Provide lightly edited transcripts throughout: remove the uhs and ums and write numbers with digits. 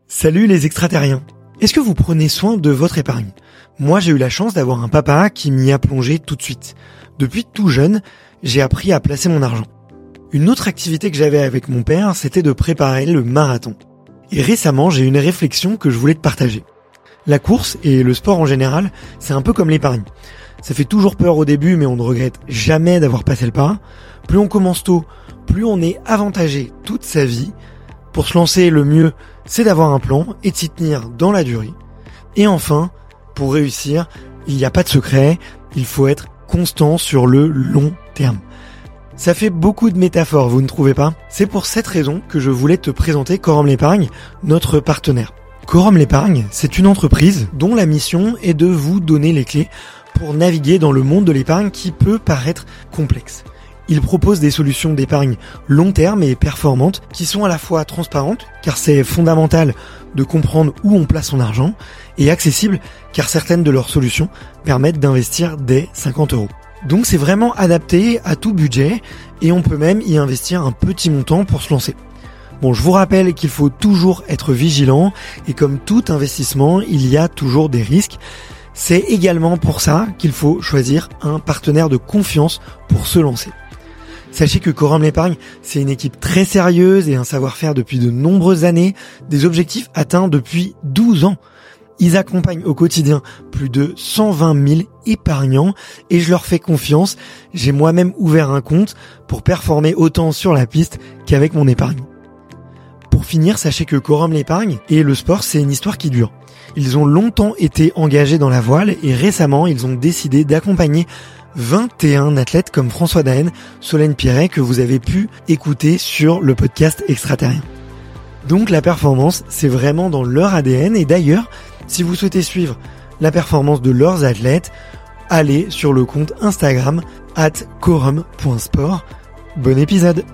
Salut les extraterriens. Est-ce que vous prenez soin de votre épargne ? Moi, j'ai eu la chance d'avoir un papa qui m'y a plongé tout de suite. Depuis tout jeune, j'ai appris à placer mon argent. Une autre activité que j'avais avec mon père, c'était de préparer le marathon. Et récemment, j'ai eu une réflexion que je voulais te partager. La course et le sport en général, c'est un peu comme l'épargne. Ça fait toujours peur au début, mais on ne regrette jamais d'avoir passé le pas. Plus on commence tôt, plus on est avantagé toute sa vie. Pour se lancer, le mieux, c'est d'avoir un plan et de s'y tenir dans la durée. Et enfin, pour réussir, il n'y a pas de secret, il faut être constant sur le long terme. Ça fait beaucoup de métaphores, vous ne trouvez pas ? C'est pour cette raison que je voulais te présenter Quorum l'Épargne, notre partenaire. Quorum l'Épargne, c'est une entreprise dont la mission est de vous donner les clés pour naviguer dans le monde de l'épargne qui peut paraître complexe. Il propose des solutions d'épargne long terme et performantes qui sont à la fois transparentes, car c'est fondamental de comprendre où on place son argent, et accessibles, car certaines de leurs solutions permettent d'investir dès 50 €. Donc c'est vraiment adapté à tout budget, et on peut même y investir un petit montant pour se lancer. Bon, je vous rappelle qu'il faut toujours être vigilant, et comme tout investissement, il y a toujours des risques. C'est également pour ça qu'il faut choisir un partenaire de confiance pour se lancer. Sachez que Quorum l'Épargne, c'est une équipe très sérieuse et un savoir-faire depuis de nombreuses années, des objectifs atteints depuis 12 ans. Ils accompagnent au quotidien plus de 120 000 épargnants et je leur fais confiance. J'ai moi-même ouvert un compte pour performer autant sur la piste qu'avec mon épargne. Pour finir, sachez que Quorum l'Épargne et le sport, c'est une histoire qui dure. Ils ont longtemps été engagés dans la voile et récemment, ils ont décidé d'accompagner 21 athlètes comme François Daen, Solène Pierret que vous avez pu écouter sur le podcast Extraterrien. Donc la performance, c'est vraiment dans leur ADN et d'ailleurs, si vous souhaitez suivre la performance de leurs athlètes, allez sur le compte Instagram @quorum.sport. Bon épisode.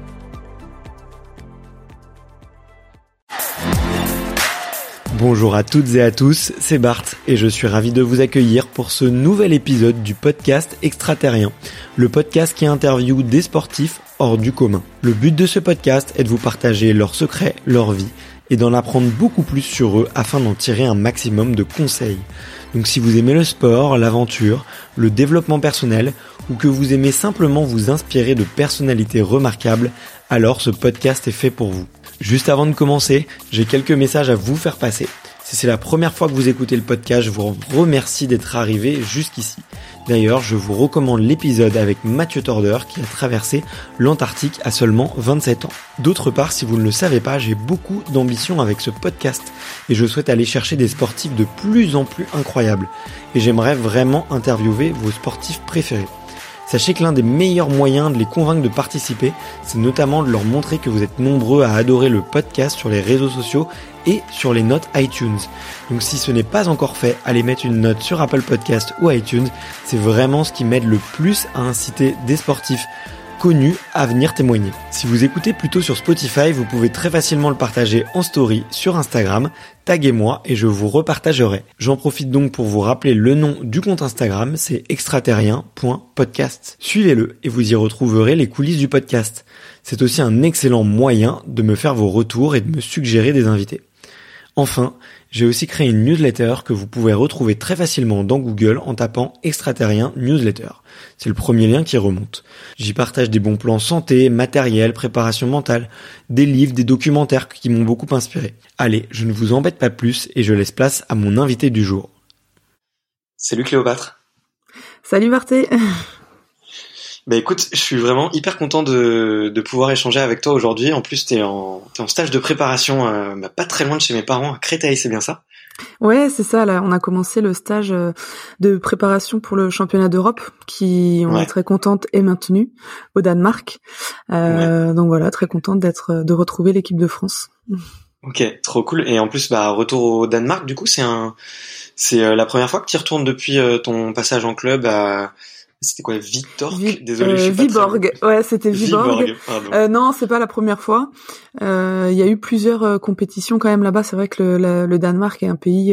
Bonjour à toutes et à tous, c'est Bart et je suis ravi de vous accueillir pour ce nouvel épisode du podcast Extraterrien, le podcast qui interviewe des sportifs hors du commun. Le but de ce podcast est de vous partager leurs secrets, leur vie et d'en apprendre beaucoup plus sur eux afin d'en tirer un maximum de conseils. Donc si vous aimez le sport, l'aventure, le développement personnel ou que vous aimez simplement vous inspirer de personnalités remarquables, alors ce podcast est fait pour vous. Juste avant de commencer, j'ai quelques messages à vous faire passer. Si c'est la première fois que vous écoutez le podcast, je vous remercie d'être arrivé jusqu'ici. D'ailleurs, je vous recommande l'épisode avec Mathieu Torder qui a traversé l'Antarctique à seulement 27 ans. D'autre part, si vous ne le savez pas, j'ai beaucoup d'ambition avec ce podcast et je souhaite aller chercher des sportifs de plus en plus incroyables. Et j'aimerais vraiment interviewer vos sportifs préférés. Sachez que l'un des meilleurs moyens de les convaincre de participer, c'est notamment de leur montrer que vous êtes nombreux à adorer le podcast sur les réseaux sociaux et sur les notes iTunes. Donc si ce n'est pas encore fait, allez mettre une note sur Apple Podcast ou iTunes. C'est vraiment ce qui m'aide le plus à inciter des sportifs connus à venir témoigner. Si vous écoutez plutôt sur Spotify, vous pouvez très facilement le partager en story sur Instagram, taguez-moi et je vous repartagerai. J'en profite donc pour vous rappeler le nom du compte Instagram, c'est extraterrien.podcast. Suivez-le et vous y retrouverez les coulisses du podcast. C'est aussi un excellent moyen de me faire vos retours et de me suggérer des invités. Enfin, j'ai aussi créé une newsletter que vous pouvez retrouver très facilement dans Google en tapant Extraterrien Newsletter. C'est le premier lien qui remonte. J'y partage des bons plans santé, matériel, préparation mentale, des livres, des documentaires qui m'ont beaucoup inspiré. Allez, je ne vous embête pas plus et je laisse place à mon invité du jour. Salut Cléopâtre. Salut Marté. Bah écoute, je suis vraiment hyper content de pouvoir échanger avec toi aujourd'hui. En plus, t'es en stage de préparation, pas très loin de chez mes parents, à Créteil, c'est bien ça ? Ouais, c'est ça. Là, on a commencé le stage de préparation pour le championnat d'Europe, qui, on est très contente, est maintenu au Danemark. Donc voilà, très contente de retrouver l'équipe de France. Ok, trop cool. Et en plus, retour au Danemark. Du coup, c'est la première fois que tu y retournes depuis ton passage en club à... C'était quoi, Victor? Désolé, je suis pas Viborg. Ouais, c'était Viborg. Pardon. Non, c'est pas la première fois. Il y a eu plusieurs compétitions quand même là-bas. C'est vrai que le Danemark est un pays,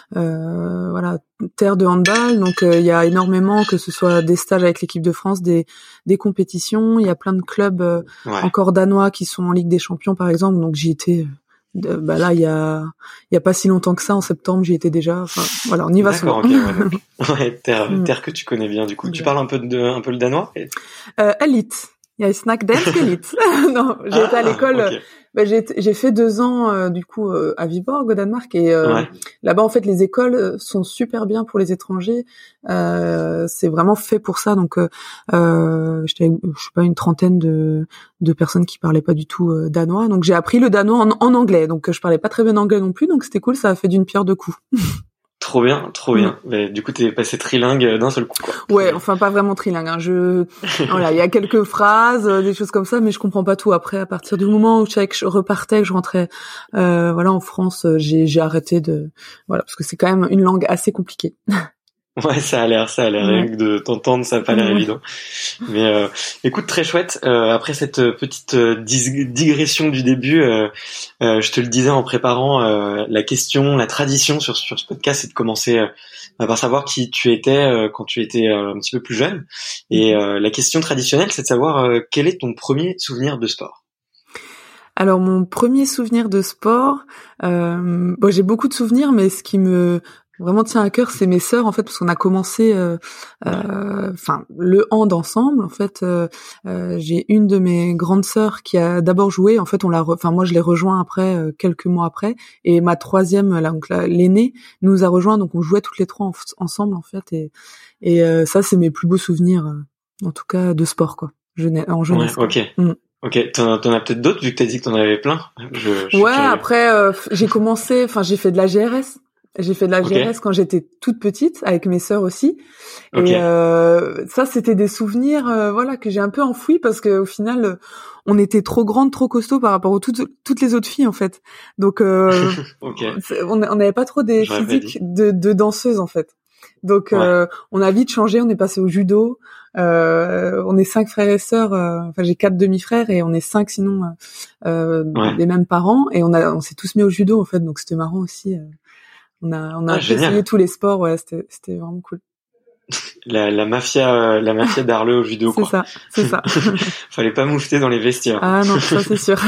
terre de handball. Donc il y a énormément, que ce soit des stages avec l'équipe de France, des compétitions. Il y a plein de clubs encore danois qui sont en Ligue des Champions, par exemple. Donc j'y étais là il y a pas si longtemps que ça, en septembre j'y étais déjà. Enfin voilà, on y va souvent. D'accord, ok, ouais, terre que tu connais bien. Du coup, tu parles un peu le danois. Elite. Il y a snack dance Elite. Non, j'ai été à l'école. Okay. J'ai fait 2 ans du coup à Viborg au Danemark et là-bas en fait les écoles sont super bien pour les étrangers. C'est vraiment fait pour ça. Donc j'étais, je sais pas, une trentaine de personnes qui parlaient pas du tout danois. Donc j'ai appris le danois en anglais. Donc je parlais pas très bien anglais non plus. Donc c'était cool. Ça a fait d'une pierre deux coups. Trop bien. Mais, du coup, t'es passé trilingue d'un seul coup, quoi. Ouais, enfin pas vraiment trilingue. Hein. Voilà, il y a quelques phrases, des choses comme ça, mais je comprends pas tout. Après, à partir du moment où je repartais, que je rentrais, en France, j'ai arrêté voilà, parce que c'est quand même une langue assez compliquée. Ouais, ça a l'air. Rien que de t'entendre, ça a pas l'air évident. Mais écoute, très chouette. Après cette petite digression du début, je te le disais en préparant la tradition sur ce podcast, c'est de commencer par savoir qui tu étais quand tu étais un petit peu plus jeune. Et la question traditionnelle, c'est de savoir quel est ton premier souvenir de sport. Alors mon premier souvenir de sport, j'ai beaucoup de souvenirs, mais ce qui me vraiment tient à cœur, c'est mes sœurs en fait, parce qu'on a commencé le hand ensemble. En fait, j'ai une de mes grandes sœurs qui a d'abord joué. En fait, moi je l'ai rejoint après quelques mois après, et ma troisième, l'aînée, nous a rejoint. Donc on jouait toutes les trois ensemble en fait, et ça c'est mes plus beaux souvenirs, en tout cas de sport quoi, en jeunesse. Ouais, ok. Ok, t'en as peut-être d'autres vu que t'as dit que t'en avais plein. Ouais, après j'ai fait de la GRS. J'ai fait de la GRS quand j'étais toute petite, avec mes sœurs aussi. Et ça, c'était des souvenirs que j'ai un peu enfouis parce que au final, on était trop grandes, trop costauds par rapport aux toutes les autres filles en fait. Donc on n'avait pas trop des physiques de danseuses en fait. Donc on a vite changé, on est passé au judo. On est 5 frères et sœurs, j'ai 4 demi-frères et on est 5 sinon des mêmes parents, et on s'est tous mis au judo en fait, donc c'était marrant aussi. On a essayé tous les sports, ouais, c'était vraiment cool. La mafia d'Arleux au judo, quoi. C'est ça. Fallait pas moufter dans les vestiaires. Ah non, ça c'est sûr.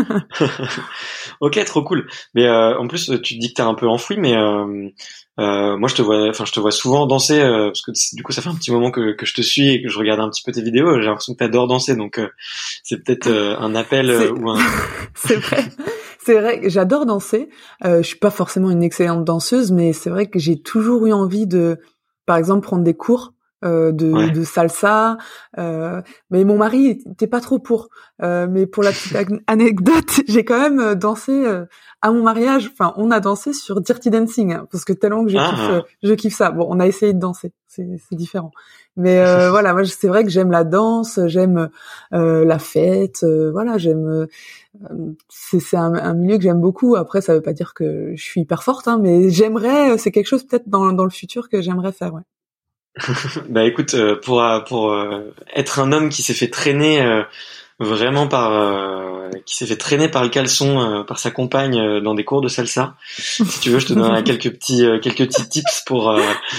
Ok, trop cool. Mais en plus, tu te dis que t'as un peu enfoui, mais moi je te vois souvent danser parce que du coup ça fait un petit moment que je te suis et que je regarde un petit peu tes vidéos. J'ai l'impression que t'adores danser, donc c'est peut-être un appel ou un. C'est vrai. C'est vrai que j'adore danser. Je suis pas forcément une excellente danseuse, mais c'est vrai que j'ai toujours eu envie de, par exemple, prendre des cours de salsa. Mais mon mari était pas trop pour. Mais pour la petite anecdote, j'ai quand même dansé à mon mariage. Enfin, on a dansé sur Dirty Dancing, hein, parce que tellement que je kiffe ça. Bon, on a essayé de danser, c'est différent. Mais voilà, moi c'est vrai que j'aime la danse, j'aime la fête. J'aime. C'est un milieu que j'aime beaucoup. Après, ça veut pas dire que je suis hyper forte, hein, mais c'est quelque chose peut-être dans le futur que j'aimerais faire, ouais. Bah écoute, pour être un homme qui s'est fait traîner vraiment qui s'est fait traîner par le caleçon par sa compagne dans des cours de salsa. Si tu veux, je te donnerai quelques petits tips pour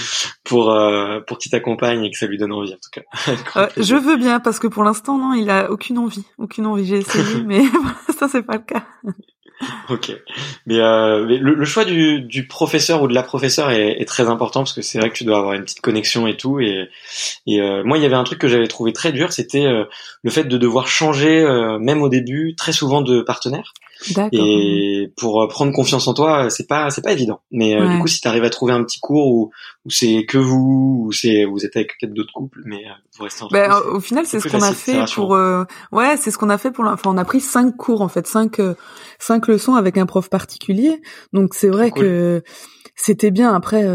qu'il t'accompagne et que ça lui donne envie en tout cas. Je veux bien, parce que pour l'instant non, il a aucune envie. J'ai essayé, mais ça c'est pas le cas. Ok, mais le choix du professeur ou de la professeure est très important, parce que c'est vrai que tu dois avoir une petite connexion et tout, et moi il y avait un truc que j'avais trouvé très dur, c'était le fait de devoir changer même au début très souvent de partenaire. D'accord. Et pour prendre confiance en toi, c'est pas évident. Mais du coup, si t'arrives à trouver un petit cours où c'est que vous, ou vous êtes avec peut-être d'autres couples, mais vous restez ensemble. Au final, c'est ce qu'on a fait pour c'est ce qu'on a fait pour on a pris 5 cours en fait, 5 leçons avec un prof particulier. Donc c'est vrai que c'était bien. Après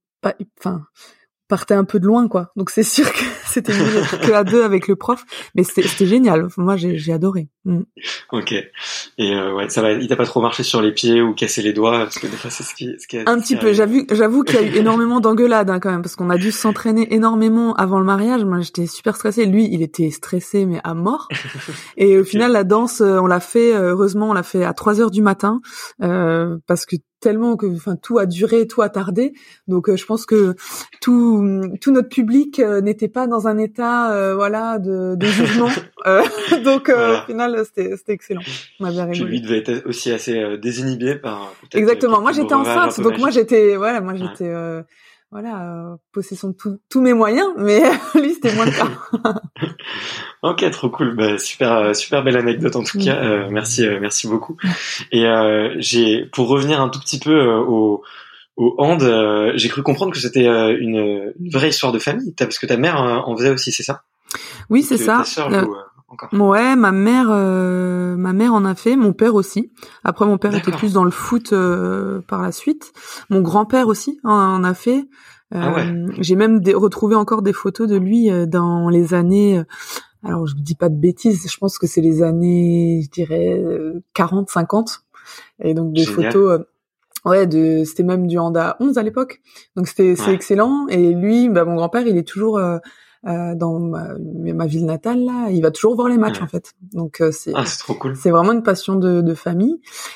partait un peu de loin quoi. Donc c'est sûr que c'était mieux d'être que à 2 avec le prof, mais c'était génial. Moi j'ai adoré. Ok. Et ça va, il t'a pas trop marché sur les pieds ou cassé les doigts, parce que des fois c'est ce qui un petit peu. J'avoue qu'il y a eu énormément d'engueulades quand même, parce qu'on a dû s'entraîner énormément avant le mariage. Moi j'étais super stressée, lui il était stressé mais à mort. Et au final la danse on l'a fait, heureusement on l'a fait à 3h du matin, parce que tellement que tout a duré, tout a tardé. Donc je pense que tout notre public n'était pas dans un état de jugement. Donc Voilà. au final, c'était excellent. On a bien Puis rigolé. lui devait être aussi assez désinhibé par peut-être Exactement. Moi, quelques j'étais breuvages un enceinte, peu donc moi, magiques. Ouais. j'étais, possession de tous mes moyens, mais lui, c'était moins le cas. Ok, trop cool. Bah, super belle anecdote en tout cas. Merci beaucoup. Et pour revenir un tout petit peu au hand, j'ai cru comprendre que c'était une vraie histoire de famille, parce que ta mère en faisait aussi, c'est ça? Oui, Et c'est que ça. ta sœur joue encore. Ouais, ma mère en a fait, mon père aussi. Après, mon père était D'accord. plus dans le foot par la suite. Mon grand-père aussi en a fait. Ah ouais. J'ai même retrouvé encore des photos de lui dans les années. Alors, je dis pas de bêtises. Je pense que c'est les années, je dirais 40, 50. Et donc des Génial. photos. C'était même du hand à 11 à l'époque. Donc c'est Ouais. excellent. Et lui, mon grand-père, il est toujours dans ma ville natale là. Il va toujours voir les matchs Ouais. en fait. Donc C'est trop cool. c'est vraiment une passion de famille.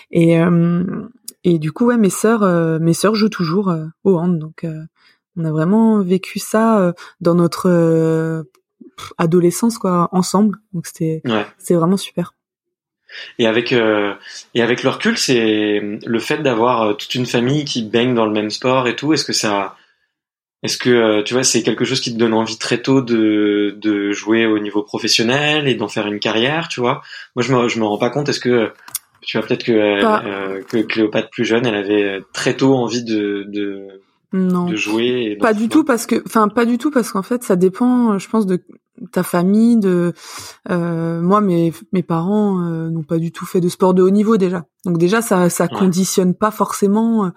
Et du coup, ouais, mes sœurs jouent toujours au hand. Donc on a vraiment vécu ça dans notre adolescence quoi, ensemble. Donc c'était vraiment super. Et avec le recul, c'est le fait d'avoir toute une famille qui baigne dans le même sport et tout. Est-ce que tu vois, c'est quelque chose qui te donne envie très tôt de jouer au niveau professionnel et d'en faire une carrière, tu vois? Moi, je me rends pas compte. Est-ce que tu vois, peut-être que Cléopâtre plus jeune, elle avait très tôt envie Non. de jouer et pas du tout parce qu'en fait ça dépend, je pense, de ta famille, moi mes parents n'ont pas du tout fait de sport de haut niveau déjà. Donc déjà ça conditionne pas forcément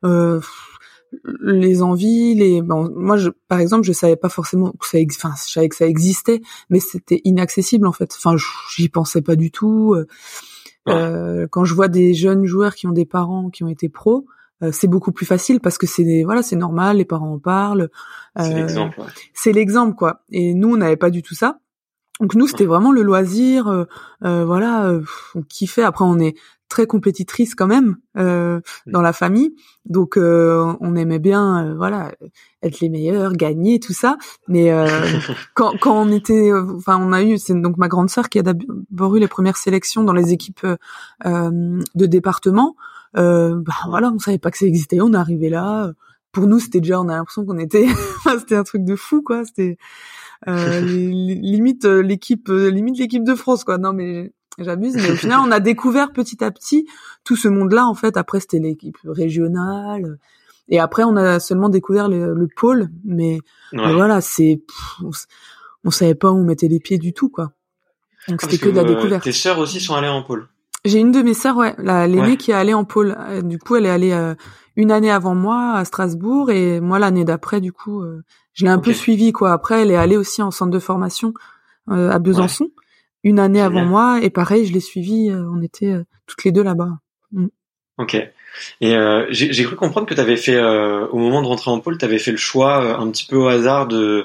les envies, moi par exemple, je savais pas forcément que je savais que ça existait, mais c'était inaccessible en fait. Enfin, j'y pensais pas du tout. Quand je vois des jeunes joueurs qui ont des parents qui ont été pros, c'est beaucoup plus facile parce que c'est normal, les parents en parlent. C'est l'exemple. Ouais. C'est l'exemple quoi. Et nous on n'avait pas du tout ça. Donc nous c'était vraiment le loisir, on kiffait. Après on est très compétitrice quand même dans la famille, donc on aimait bien être les meilleurs, gagner tout ça. Mais quand on était, on a eu, c'est donc ma grande sœur qui a d'abord eu les premières sélections dans les équipes de département. On savait pas que ça existait, on est arrivé là. Pour nous c'était déjà, on a l'impression qu'on était, c'était un truc de fou quoi. C'était limite l'équipe de France quoi. Non mais j'abuse, mais au final on a découvert petit à petit tout ce monde-là en fait. Après c'était l'équipe régionale et après on a seulement découvert le pôle, mais voilà, on savait pas où on mettait les pieds du tout quoi. Donc c'était que de la découverte. Tes sœurs aussi sont allées en pôle? J'ai une de mes sœurs, l'aînée qui est allée en pôle. Du coup elle est allée une année avant moi à Strasbourg et moi l'année d'après du coup je l'ai un peu suivie quoi. Après elle est allée aussi en centre de formation à Besançon une année avant moi et pareil je l'ai suivie, on était toutes les deux là-bas. Ok. Et j'ai cru comprendre que t'avais fait au moment de rentrer en pôle, t'avais fait le choix un petit peu au hasard de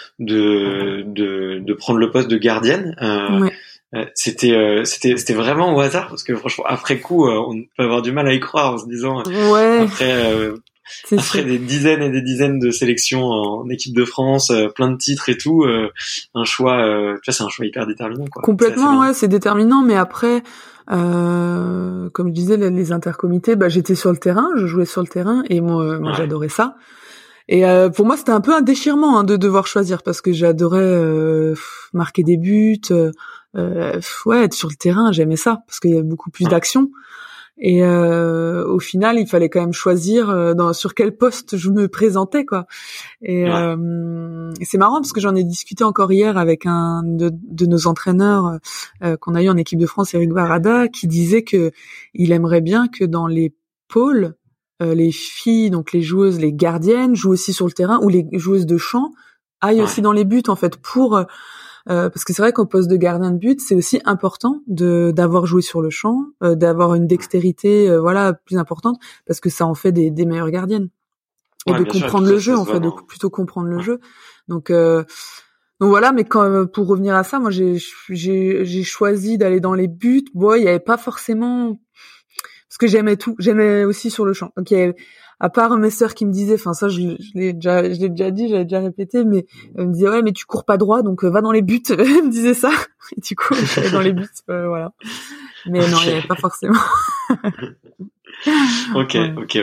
prendre le poste de gardienne. C'était vraiment au hasard parce que franchement après coup on peut avoir du mal à y croire en se disant après des dizaines et des dizaines de sélections en équipe de France, plein de titres et tout, un choix, tu vois, c'est un choix hyper déterminant quoi. Complètement, c'est déterminant, mais après comme je disais les intercomités, j'étais sur le terrain, je jouais sur le terrain et moi j'adorais ça. Et pour moi c'était un peu un déchirement de devoir choisir parce que j'adorais marquer des buts, être sur le terrain, j'aimais ça parce qu'il y avait beaucoup plus d'action. Et au final, il fallait quand même choisir sur quel poste je me présentais quoi. Et c'est marrant parce que j'en ai discuté encore hier avec un de nos entraîneurs qu'on a eu en équipe de France, Eric Barada, qui disait que il aimerait bien que dans les pôles, les filles, donc les joueuses, les gardiennes, jouent aussi sur le terrain, ou les joueuses de champ aillent aussi dans les buts en fait pour parce que c'est vrai qu'au poste de gardien de but, c'est aussi important d'avoir joué sur le champ, d'avoir une dextérité plus importante parce que ça en fait des meilleures gardiennes et de comprendre le jeu en fait, de plutôt comprendre le jeu. Donc voilà, mais pour revenir à ça, moi j'ai choisi d'aller dans les buts. Bon, il y avait pas forcément parce que j'aimais aussi sur le champ. Donc à part mes sœurs qui me disaient, enfin ça je l'ai déjà dit, j'avais déjà répété, mais elles me disaient ouais mais tu cours pas droit donc va dans les buts. Elles me disaient ça et du coup j'allais dans les buts, voilà. Mais non, il y avait pas forcément. Ok.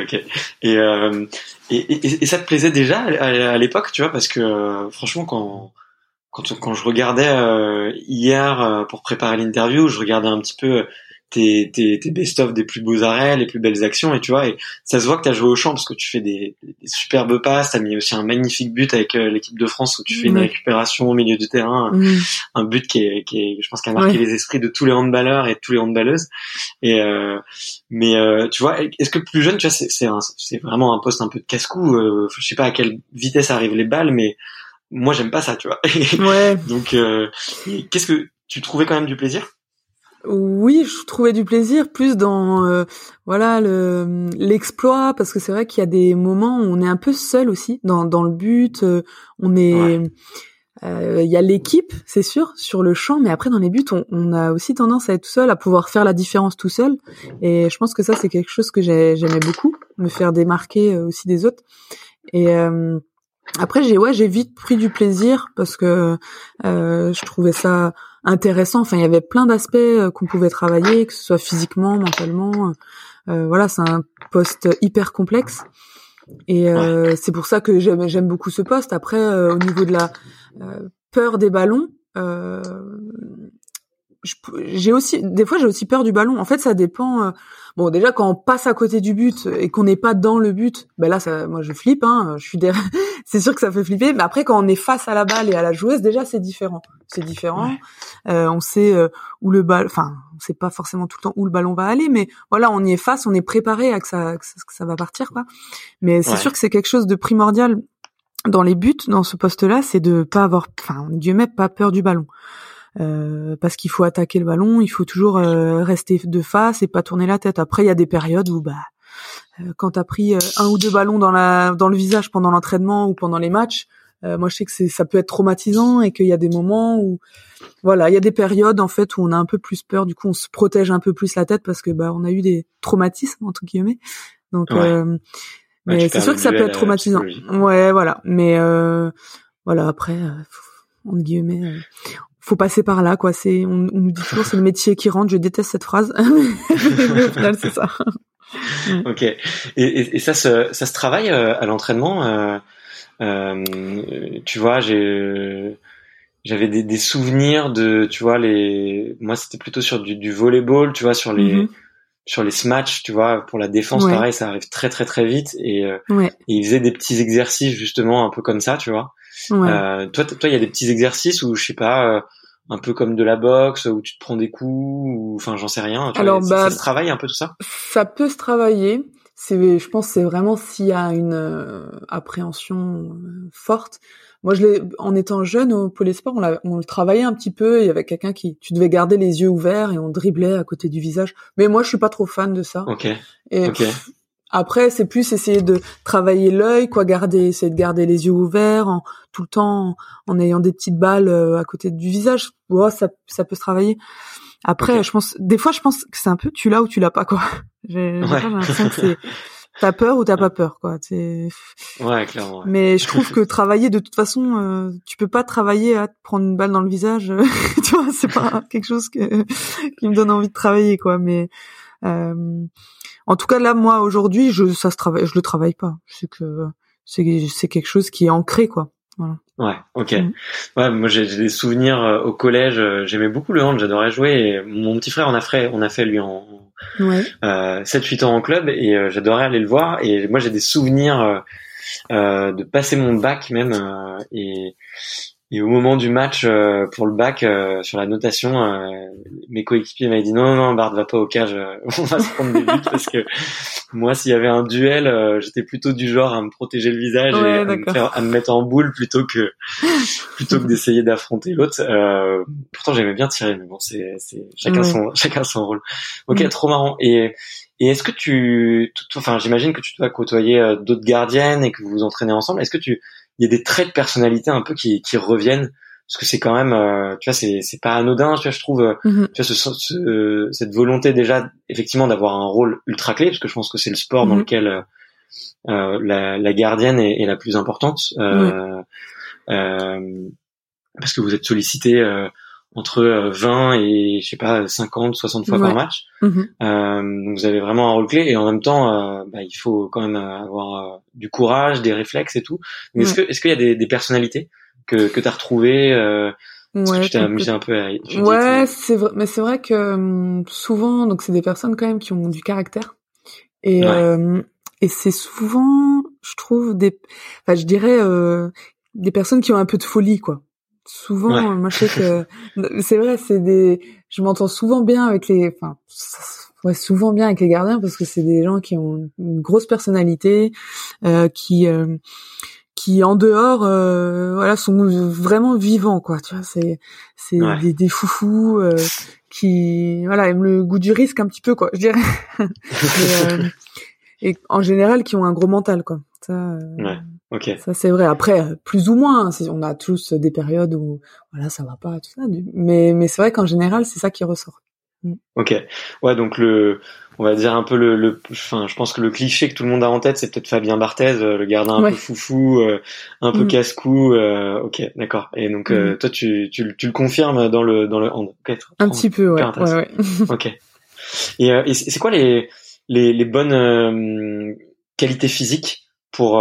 Et ça te plaisait déjà à l'époque, tu vois, parce que franchement quand je regardais hier pour préparer l'interview, je regardais un petit peu tes best-of des plus beaux arrêts, les plus belles actions, et tu vois, et ça se voit que t'as joué au champ parce que tu fais des superbes passes, t'as mis aussi un magnifique but avec l'équipe de France où tu fais une récupération au milieu du terrain, un but qui est, je pense, qui a marqué les esprits de tous les handballeurs et de tous les handballeuses. Et mais tu vois, est-ce que plus jeune, tu vois, c'est vraiment un poste un peu de casse-cou. Je sais pas à quelle vitesse arrivent les balles, mais moi j'aime pas ça, tu vois. Donc qu'est-ce que tu trouvais quand même du plaisir? Oui, je trouvais du plaisir plus dans voilà l'exploit, parce que c'est vrai qu'il y a des moments où on est un peu seul aussi dans le but, on est il y a l'équipe, c'est sûr, sur le champ, mais après dans les buts on a aussi tendance à être tout seul, à pouvoir faire la différence tout seul, et je pense que ça c'est quelque chose que j'aimais beaucoup, me faire démarquer aussi des autres. Et après j'ai vite pris du plaisir parce que je trouvais ça intéressant. Enfin, il y avait plein d'aspects qu'on pouvait travailler, que ce soit physiquement, mentalement. Voilà, c'est un poste hyper complexe. Et c'est pour ça que j'aime beaucoup ce poste. Après, au niveau de la peur des ballons, j'ai aussi peur du ballon. En fait, ça dépend. Bon, déjà quand on passe à côté du but et qu'on n'est pas dans le but, ben là, moi je flippe. Je suis derrière. C'est sûr que ça fait flipper. Mais après, quand on est face à la balle et à la joueuse, déjà c'est différent. On sait où le ballon. Enfin, on sait pas forcément tout le temps où le ballon va aller, mais voilà, on y est face, on est préparé à que ça va partir, quoi. Mais c'est sûr que c'est quelque chose de primordial dans les buts, dans ce poste-là, c'est de pas avoir, enfin, Dieu m'aide, pas peur du ballon. Parce qu'il faut attaquer le ballon, il faut toujours rester de face et pas tourner la tête. Après, il y a des périodes où quand t'as pris un ou deux ballons dans le visage pendant l'entraînement ou pendant les matchs, moi je sais que ça peut être traumatisant et qu'il y a des moments où voilà, il y a des périodes en fait où on a un peu plus peur, du coup on se protège un peu plus la tête parce que on a eu des traumatismes entre guillemets. Donc mais c'est sûr que ça peut être traumatisant. Ouais, voilà, mais voilà, après entre guillemets faut passer par là, quoi. On nous dit toujours c'est le métier qui rentre. Je déteste cette phrase, mais au final c'est ça. Ok. Et ça se travaille à l'entraînement. Tu vois, j'avais des souvenirs de, tu vois, moi c'était plutôt sur du volleyball, tu vois, sur les smatchs, tu vois, pour la défense, pareil, ça arrive très très très vite, et ils faisaient des petits exercices justement un peu comme ça, tu vois. Toi, il y a des petits exercices où je sais pas, un peu comme de la boxe, où tu te prends des coups, ou enfin j'en sais rien. Alors ça se travaille un peu tout ça. Ça peut se travailler. Je pense, c'est vraiment s'il y a une appréhension forte. Moi, en étant jeune au Pôle-Sport, on le travaillait un petit peu. Il y avait quelqu'un tu devais garder les yeux ouverts et on driblait à côté du visage. Mais moi, je suis pas trop fan de ça. Ok. Après, c'est plus essayer de travailler l'œil, quoi, essayer de garder les yeux ouverts tout le temps en ayant des petites balles à côté du visage. Ouais, ça peut se travailler. Après, des fois, je pense que c'est un peu tu l'as ou tu l'as pas, quoi. J'ai l'impression que c'est t'as peur ou t'as pas peur, quoi. Ouais, clairement. Ouais. Mais je trouve que travailler, de toute façon, tu peux pas travailler à te prendre une balle dans le visage. Tu vois, c'est pas quelque chose qui me donne envie de travailler, quoi. Mais en tout cas, là, moi, aujourd'hui, je le travaille pas. Je sais que c'est quelque chose qui est ancré, quoi. Voilà. Ouais, ok. Ouais, moi j'ai des souvenirs au collège. J'aimais beaucoup le hand, j'adorais jouer. Et mon petit frère on a fait lui en 7-8 ans en club, et j'adorais aller le voir. Et moi j'ai des souvenirs de passer mon bac même, et au moment du match pour le bac, sur la notation, mes coéquipiers m'avaient dit non Bart, va pas au cage, on va se prendre des buts, parce que moi s'il y avait un duel, j'étais plutôt du genre à me protéger le visage et à me mettre en boule plutôt que d'essayer d'affronter l'autre. Pourtant j'aimais bien tirer, mais bon c'est chacun son rôle. Ok, trop marrant. Et est-ce que enfin j'imagine que tu dois côtoyer d'autres gardiennes et que vous vous entraînez ensemble. Est-ce que il y a des traits de personnalité un peu qui reviennent parce que c'est quand même, tu vois, c'est pas anodin, tu vois, je trouve, tu vois, cette volonté déjà, effectivement, d'avoir un rôle ultra clé, parce que je pense que c'est le sport dans lequel la gardienne est la plus importante, parce que vous êtes sollicité entre 20 et je sais pas 50, 60 fois par match. Donc vous avez vraiment un rôle clé, et en même temps, il faut quand même avoir du courage, des réflexes et tout. Mais est-ce qu'il y a des personnalités que t'as retrouvées, est-ce que tu t'es amusé un peu à étudier? Ouais, c'est vrai, mais c'est vrai que souvent, donc c'est des personnes quand même qui ont du caractère, et c'est souvent, je trouve, je dirais des personnes qui ont un peu de folie, quoi. Souvent, moi je sais que c'est vrai, je m'entends souvent bien avec souvent bien avec les gardiens, parce que c'est des gens qui ont une grosse personnalité, qui en dehors, sont vraiment vivants, quoi. Tu vois, c'est des foufous qui, aiment le goût du risque un petit peu, quoi, je dirais. Et en général, qui ont un gros mental, quoi. Ça, ça c'est vrai. Après, plus ou moins, on a tous des périodes où, ça va pas, tout ça. Mais c'est vrai qu'en général, c'est ça qui ressort. Ok. Ouais, donc on va dire un peu je pense que le cliché que tout le monde a en tête, c'est peut-être Fabien Barthez, le gardien un peu foufou, un peu casse-cou. Ok, d'accord. Et donc toi, tu le confirmes dans le hand. Okay, un petit peu, ouais. Ok. Et c'est quoi les bonnes qualités physiques pour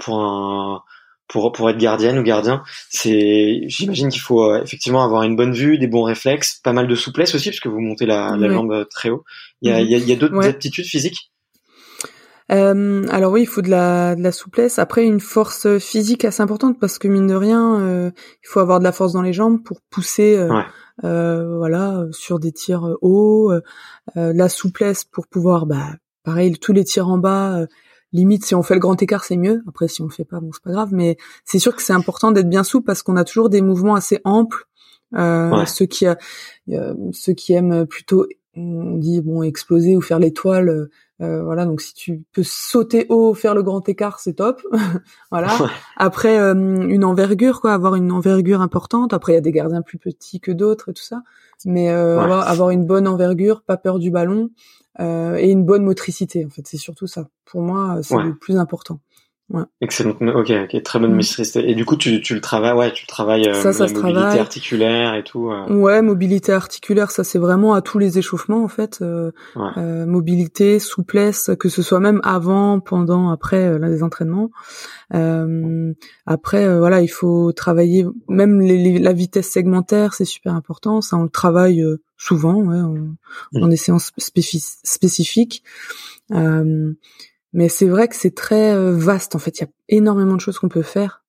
être gardienne ou gardien? J'imagine qu'il faut effectivement avoir une bonne vue, des bons réflexes, pas mal de souplesse aussi, parce que vous montez la jambe très haut. Il y a d'autres aptitudes physiques? Alors oui, il faut de la souplesse. Après, une force physique assez importante, parce que mine de rien, il faut avoir de la force dans les jambes pour pousser, sur des tirs hauts, la souplesse pour pouvoir, pareil, tous les tirs en bas. Limite, si on fait le grand écart, c'est mieux. Après, si on le fait pas, bon, c'est pas grave. Mais c'est sûr que c'est important d'être bien souple, parce qu'on a toujours des mouvements assez amples. Ceux qui aiment plutôt, on dit, exploser ou faire l'étoile. Donc si tu peux sauter haut, faire le grand écart, c'est top. Après, une envergure, quoi, avoir une envergure importante. Après, il y a des gardiens plus petits que d'autres et tout ça. Mais avoir une bonne envergure, pas peur du ballon. Et une bonne motricité, en fait, c'est surtout ça. Pour moi, c'est le plus important. Excellent. Ok, très bonne motricité. Et du coup, tu le travailles, ça la mobilité articulaire et tout. Ouais, mobilité articulaire, ça c'est vraiment à tous les échauffements, en fait. Mobilité, souplesse, que ce soit même avant, pendant, après les entraînements. Après, il faut travailler même la vitesse segmentaire, c'est super important. Ça, on le travaille souvent, en des séances spécifiques. Mais c'est vrai que c'est très vaste, en fait. Il y a énormément de choses qu'on peut faire.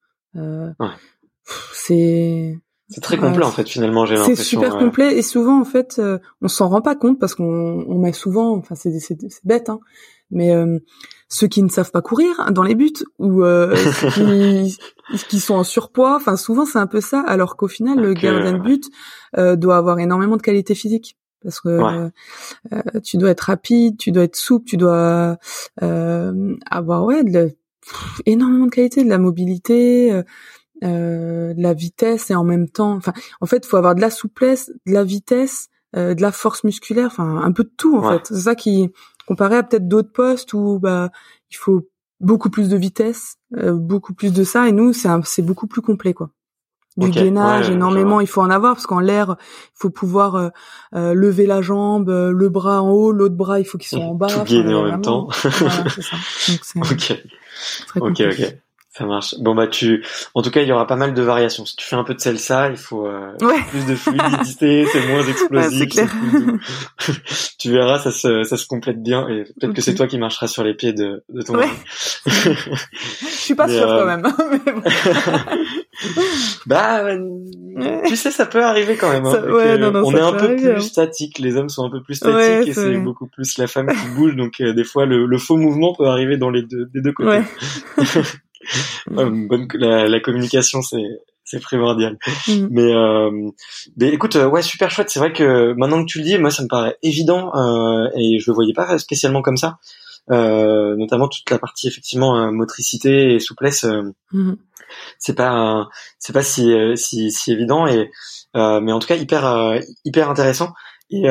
C'est très complet, en fait, finalement, j'ai l'impression. C'est super complet, et souvent, en fait, on s'en rend pas compte, parce qu'on met souvent, enfin, c'est bête, hein, mais ceux qui ne savent pas courir dans les buts, ou qui sont en surpoids, enfin, souvent c'est un peu ça, alors qu'au final, le gardien de but doit avoir énormément de qualité physique. Parce que tu dois être rapide, tu dois être souple, tu dois avoir énormément de qualité, de la mobilité, de la vitesse, et en même temps, enfin, en fait, il faut avoir de la souplesse, de la vitesse, de la force musculaire, enfin, un peu de tout, en fait. C'est ça qui, comparé à peut-être d'autres postes où il faut beaucoup plus de vitesse, beaucoup plus de ça, et nous, c'est beaucoup plus complet, quoi. Du gainage, énormément, il faut en avoir, parce qu'en l'air, il faut pouvoir lever la jambe, le bras en haut, l'autre bras, il faut qu'il soit en bas. Tout gainer en même temps. Voilà, c'est ça. Donc, c'est très compliqué. Ok. Ça marche. Bon, en tout cas, il y aura pas mal de variations. Si tu fais un peu de salsa, il faut plus de fluidité, c'est moins explosif. C'est clair. Tu verras, ça se complète bien, et peut-être que c'est toi qui marcheras sur les pieds de ton mari. Je suis pas sûre quand même. Mais bon. Tu sais, ça peut arriver quand même. Hein, on est un peu plus statique. Les hommes sont un peu plus statiques, et c'est beaucoup plus la femme qui bouge. Donc des fois, le faux mouvement peut arriver des deux côtés. La communication, c'est primordial. Mais écoute, super chouette. C'est vrai que maintenant que tu le dis, moi ça me paraît évident, et je le voyais pas spécialement comme ça. notamment toute la partie effectivement motricité et souplesse. C'est pas si évident mais en tout cas hyper intéressant. Et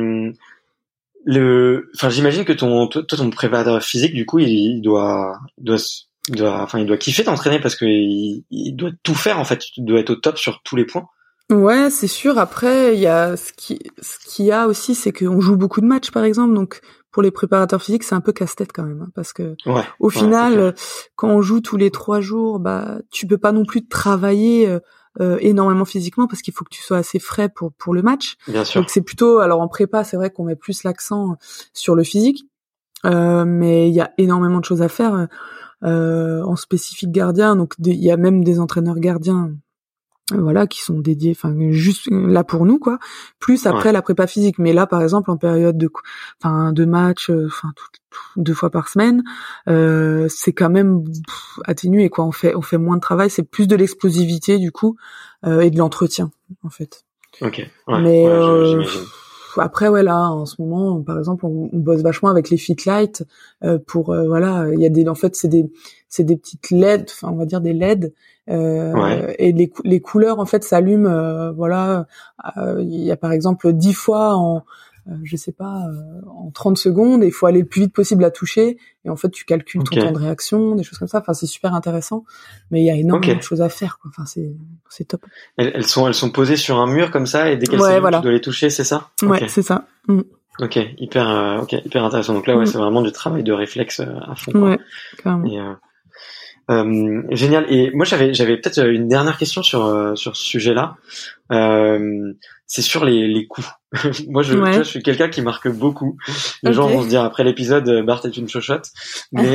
j'imagine que ton préparateur physique, du coup, il doit kiffer t'entraîner parce que il doit tout faire, en fait. Tu dois être au top sur tous les points. Ouais, c'est sûr. Après, il y a ce qu'il y a aussi, c'est qu'on joue beaucoup de matchs, par exemple. Donc, pour les préparateurs physiques, c'est un peu casse-tête quand même, hein, parce que au final, quand on joue tous les 3 jours, bah, tu peux pas non plus travailler énormément physiquement parce qu'il faut que tu sois assez frais pour le match. Bien sûr. Donc c'est plutôt, alors en prépa, c'est vrai qu'on met plus l'accent sur le physique, mais il y a énormément de choses à faire en spécifique gardien. Donc il y a même des entraîneurs gardiens, voilà, qui sont dédiés, enfin juste là pour nous, quoi. Plus après la prépa physique, mais là par exemple en période de match, 2 fois par semaine, c'est quand même atténué, quoi. On fait moins de travail, c'est plus de l'explosivité du coup et de l'entretien en fait. Ok. Mais j'imagine. Après là en ce moment par exemple on bosse vachement avec les Fitlight pour il y a des, en fait c'est des petites LED, enfin on va dire des LED et les couleurs en fait s'allument il y a par exemple 10 fois en en 30 secondes, et il faut aller le plus vite possible à toucher, et en fait tu calcules ton temps de réaction, des choses comme ça. Enfin c'est super intéressant, mais il y a énormément de choses à faire, quoi. Enfin c'est top. Elles sont posées sur un mur comme ça, et dès qu'elles s'allument, tu dois les toucher, c'est ça? Ouais, c'est ça. Ok, hyper intéressant. Donc là c'est vraiment du travail de réflexe à fond, quoi. Ouais, carrément. Génial. Et moi j'avais peut-être une dernière question sur ce sujet-là. C'est sur les coups. Moi tu vois, je suis quelqu'un qui marque beaucoup. Les gens vont se dire après l'épisode, Bart est une chochotte. Mais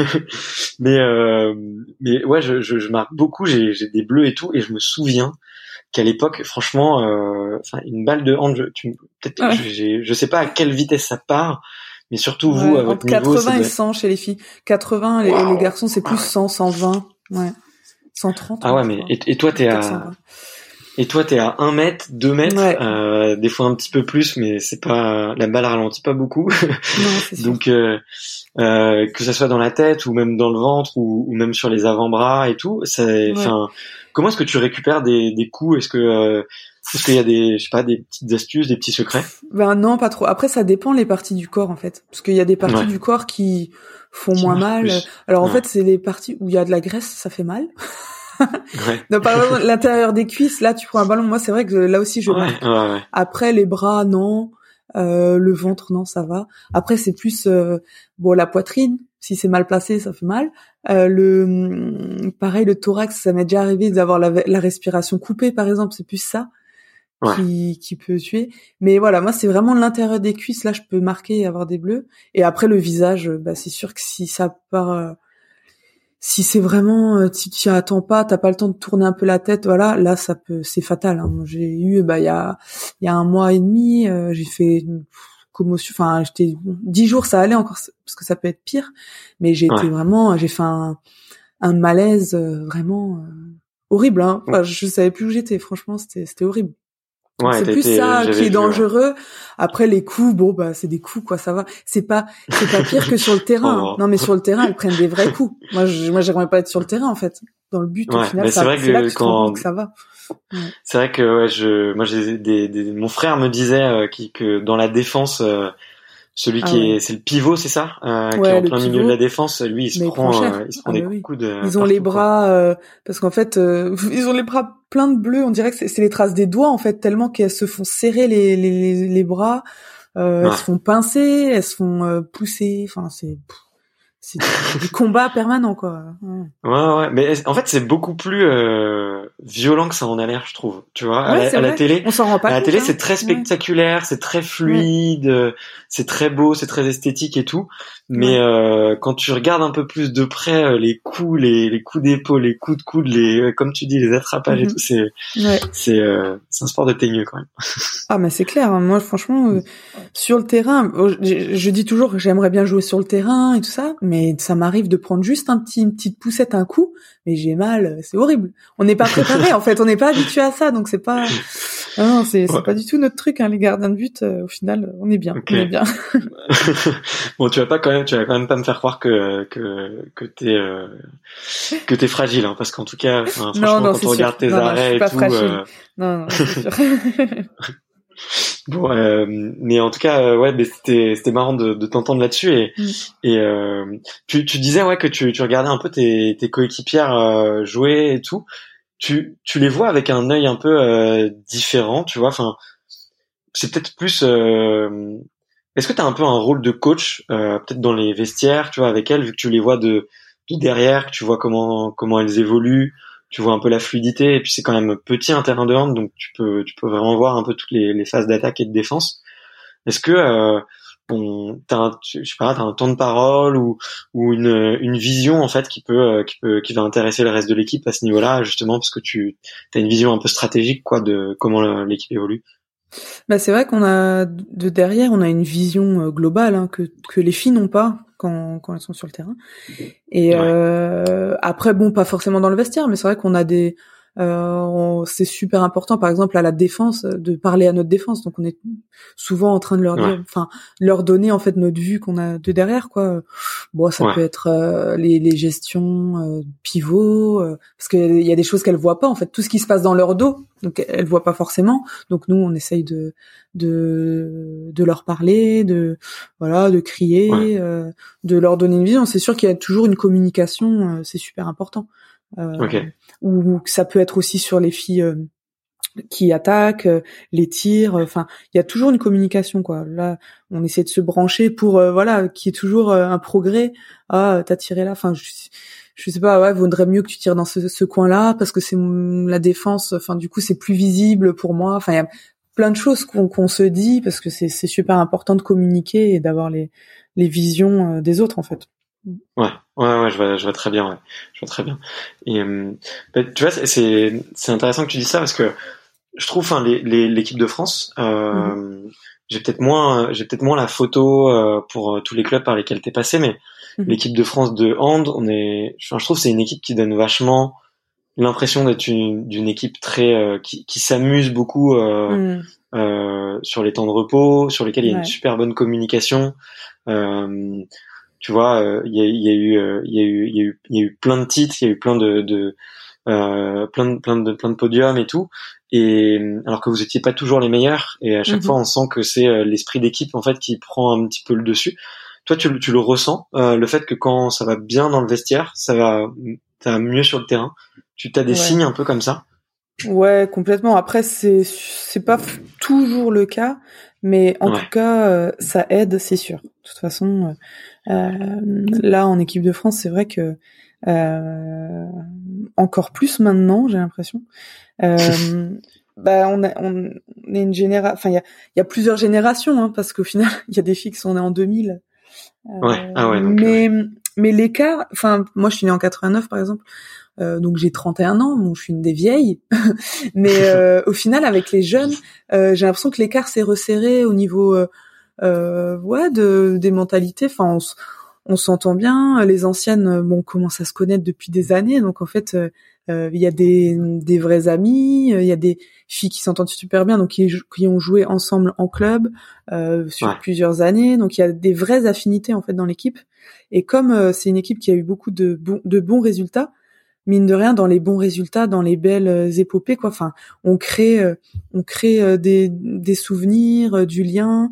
ouais, je marque beaucoup. J'ai des bleus et tout, et je me souviens qu'à l'époque, franchement, une balle de hand, je sais pas à quelle vitesse ça part. Mais surtout, vous, à votre niveau... Entre 80 et 100 chez les filles. 80, les garçons, c'est plus 100, 120. Ouais. 130. Ah ouais, mais, et toi, t'es à 1 mètre, 2 mètres, des fois un petit peu plus, mais c'est pas, la balle ralentit pas beaucoup. Non, c'est sûr. Donc, que ça soit dans la tête, ou même dans le ventre, ou même sur les avant-bras et tout, comment est-ce que tu récupères des coups? Est-ce qu'il y a des petites astuces, des petits secrets? Ben non, pas trop. Après, ça dépend les parties du corps, en fait. Parce qu'il y a des parties du corps qui font moins mal. Plus. Alors, en fait, c'est les parties où il y a de la graisse, ça fait mal. Donc, par exemple, l'intérieur des cuisses, là, tu prends un ballon. Moi, c'est vrai que là aussi, je marque. Après, les bras, non. Le ventre, non, ça va. Après, c'est plus, la poitrine. Si c'est mal placé, ça fait mal. Pareil, le thorax, ça m'est déjà arrivé d'avoir la respiration coupée, par exemple. C'est plus ça. Qui peut tuer. Mais voilà, moi c'est vraiment l'intérieur des cuisses, là je peux marquer et avoir des bleus. Et après le visage, c'est sûr que si ça part, si c'est vraiment, si tu attends pas, t'as pas le temps de tourner un peu la tête, voilà, là c'est fatal. Hein. J'ai eu, il y a 1 mois et demi, j'ai fait une commotion, enfin 10 jours ça allait encore, parce que ça peut être pire, mais j'ai fait un malaise vraiment horrible. Hein. Enfin, je savais plus où j'étais, franchement c'était horrible. C'est plus ça qui est dangereux. Après les coups, c'est des coups, quoi, ça va. C'est pas pire que sur le terrain. Non, mais sur le terrain, elles prennent des vrais coups. Moi j'aimerais pas être sur le terrain, en fait. Dans le but, au final, c'est vrai que ça va. C'est vrai que mon frère me disait que dans la défense, celui c'est le pivot, c'est ça, qui est en plein milieu de la défense, lui il se prend des coups de. Ils ont les bras parce qu'en fait ils ont les bras pleins de bleu, on dirait que c'est les traces des doigts, en fait, tellement qu'elles se font serrer les bras, elles se font pincer, elles se font pousser, enfin c'est des combats permanents, quoi. Ouais, mais en fait c'est beaucoup plus violent que ça en a l'air, je trouve. Tu vois, à la télé, on s'en rend pas compte. À la télé, c'est très spectaculaire, c'est très fluide, c'est très beau, c'est très esthétique et tout. Mais quand tu regardes un peu plus de près les coups, les coups d'épaule, les coups de coude, comme tu dis, les attrapages et tout, c'est un sport de teigneux quand même. Ah, mais c'est clair. Hein. Moi, franchement, sur le terrain, je dis toujours que j'aimerais bien jouer sur le terrain et tout ça, mais ça m'arrive de prendre juste une petite poussette, un coup, mais j'ai mal, c'est horrible. On n'est pas préparé, en fait, on n'est pas habitué à ça, donc c'est pas Non, c'est pas du tout notre truc, hein, les gardiens de but. Au final, on est bien. Okay. On est bien. Bon, tu vas quand même pas me faire croire que t'es fragile, hein, parce qu'en tout cas, franchement, quand on regarde tes arrêts et tout. Non, c'est sûr. Bon, mais en tout cas, ouais, mais c'était marrant de t'entendre là-dessus et tu disais ouais que tu regardais un peu tes coéquipières jouer et tout. Tu les vois avec un œil un peu différent, tu vois. Enfin, c'est peut-être plus. Est-ce que t'as un peu un rôle de coach, peut-être dans les vestiaires, tu vois, avec elles, vu que tu les vois de derrière, que tu vois comment elles évoluent. Tu vois un peu la fluidité, et puis c'est quand même petit un terrain de hand, donc tu peux vraiment voir un peu toutes les phases d'attaque et de défense. Est-ce que t'as un temps de parole ou une vision en fait qui va intéresser le reste de l'équipe à ce niveau-là, justement parce que t'as une vision un peu stratégique quoi de comment l'équipe évolue. Bah c'est vrai qu'on a de derrière, on a une vision globale hein, que les filles n'ont pas quand elles sont sur le terrain. Et après bon, pas forcément dans le vestiaire, mais c'est vrai qu'on a c'est super important par exemple à la défense de parler à notre défense. Donc on est souvent en train de leur dire leur donner en fait notre vue qu'on a de derrière quoi. Bon, ça peut être les gestions pivots parce qu'il y a des choses qu'elles voient pas en fait, tout ce qui se passe dans leur dos. Donc elles voient pas forcément. Donc nous on essaye de leur parler, de crier, de leur donner une vision. C'est sûr qu'il y a toujours une communication, c'est super important. Ou ça peut être aussi sur les filles qui attaquent, les tirs. Enfin, il y a toujours une communication quoi. Là, on essaie de se brancher pour qu'il y ait toujours un progrès. Ah, t'as tiré là. Enfin, je sais pas. Ouais, vaudrait mieux que tu tires dans ce coin-là parce que c'est la défense. Enfin, du coup, c'est plus visible pour moi. Enfin, il y a plein de choses qu'on se dit parce que c'est super important de communiquer et d'avoir les visions des autres en fait. Ouais, je vois très bien, je vois très bien. Et tu vois, c'est intéressant que tu dises ça parce que je trouve, enfin, l'équipe de France, j'ai peut-être moins la photo pour tous les clubs par lesquels t'es passé, mais l'équipe de France de hand, je trouve que c'est une équipe qui donne vachement l'impression d'être d'une équipe très qui s'amuse beaucoup sur les temps de repos, sur lesquels il y a une super bonne communication. Tu vois, il y a eu plein de titres, il y a eu plein de podiums et tout. Et alors que vous étiez pas toujours les meilleurs, et à chaque fois on sent que c'est l'esprit d'équipe en fait qui prend un petit peu le dessus. Toi, tu le ressens, le fait que quand ça va bien dans le vestiaire, ça va mieux sur le terrain. Tu t'as des signes un peu comme ça? Ouais, complètement. Après, c'est pas toujours le cas, mais en tout cas, ça aide, c'est sûr. De toute façon, là, en équipe de France, c'est vrai que encore plus maintenant, j'ai l'impression. On est une génération. Enfin, il y a plusieurs générations, hein, parce qu'au final, il y a des filles qui sont nées en 2000. Mais l'écart. Enfin, moi, je suis née en 89, par exemple. Donc j'ai 31 ans, bon, je suis une des vieilles, mais au final avec les jeunes, j'ai l'impression que l'écart s'est resserré au niveau des mentalités. Enfin, on s'entend bien. Les anciennes, bon, commencent à se connaître depuis des années, donc en fait, il y a des vrais amis, il y a des filles qui s'entendent super bien, donc qui ont joué ensemble en club sur plusieurs années, donc il y a des vraies affinités en fait dans l'équipe. Et comme c'est une équipe qui a eu beaucoup de bons résultats, mine de rien, dans les bons résultats, dans les belles épopées, quoi. Enfin, on crée des souvenirs, du lien.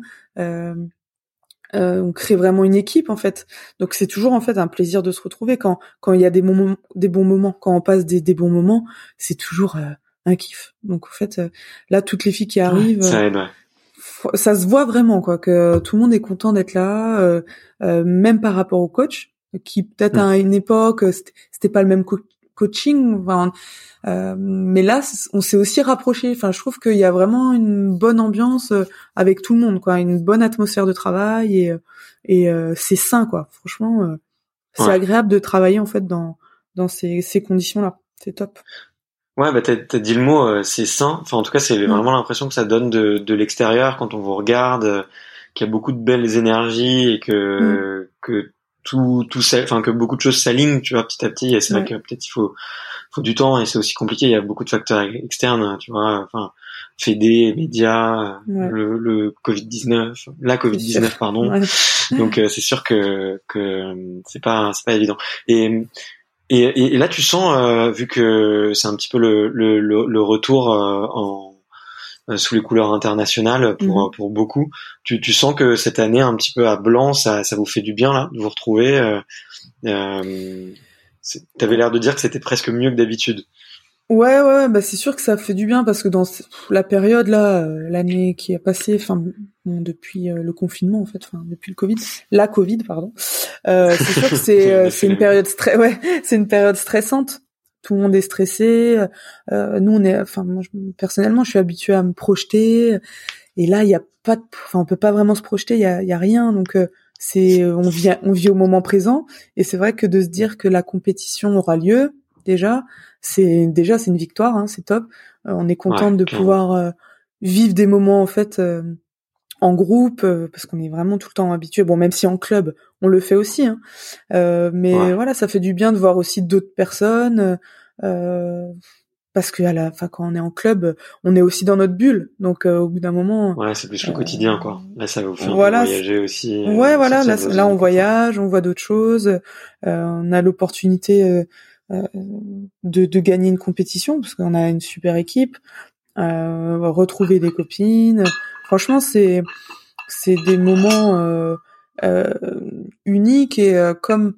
On crée vraiment une équipe en fait. Donc c'est toujours en fait un plaisir de se retrouver quand il y a des bons moments, quand on passe des bons moments, c'est toujours un kiff. Donc en fait, là toutes les filles qui arrivent, ça aide. Ça se voit vraiment quoi, que tout le monde est content d'être là, même par rapport au coach qui peut-être à une époque c'était pas le même coaching, enfin, mais là on s'est aussi rapproché. Enfin, je trouve qu'il y a vraiment une bonne ambiance avec tout le monde, quoi, une bonne atmosphère de travail et c'est sain, quoi. Franchement, c'est agréable de travailler en fait dans ces conditions-là. C'est top. Ouais, bah t'as dit le mot, c'est sain. Enfin, en tout cas, c'est vraiment l'impression que ça donne de l'extérieur quand on vous regarde, qu'il y a beaucoup de belles énergies et que tout ça, enfin que beaucoup de choses s'alignent, tu vois, petit à petit. Et c'est vrai que peut-être il faut du temps et c'est aussi compliqué. Il y a beaucoup de facteurs externes, tu vois. Enfin, fédé, médias, le Covid-19, la Covid-19 pardon. Ouais. Donc c'est sûr que c'est pas évident. Et là tu sens vu que c'est un petit peu le retour sous les couleurs internationales pour beaucoup, tu sens que cette année un petit peu à Blanc ça vous fait du bien là de vous retrouver. T'avais l'air de dire que c'était presque mieux que d'habitude. Ouais, bah c'est sûr que ça fait du bien parce que dans la période là, l'année qui a passé, depuis le confinement en fait, depuis la Covid pardon, c'est sûr que c'est une période c'est une période stressante. Tout le monde est stressé. Nous moi personnellement, je suis habituée à me projeter et là il y a pas on peut pas vraiment se projeter, il y a rien donc on vit au moment présent et c'est vrai que de se dire que la compétition aura lieu déjà c'est une victoire, hein, c'est top. On est contente de pouvoir vivre des moments en fait en groupe parce qu'on est vraiment tout le temps habitué. Bon, même si en club on le fait aussi, hein. Mais voilà, ça fait du bien de voir aussi d'autres personnes parce que quand on est en club, on est aussi dans notre bulle. Donc au bout d'un moment, c'est plus le quotidien quoi. Là, ça va vous faire voyager aussi. Voilà, là on voyage, on voit d'autres choses. On a l'opportunité de gagner une compétition parce qu'on a une super équipe, retrouver des copines. Franchement, c'est des moments uniques et comme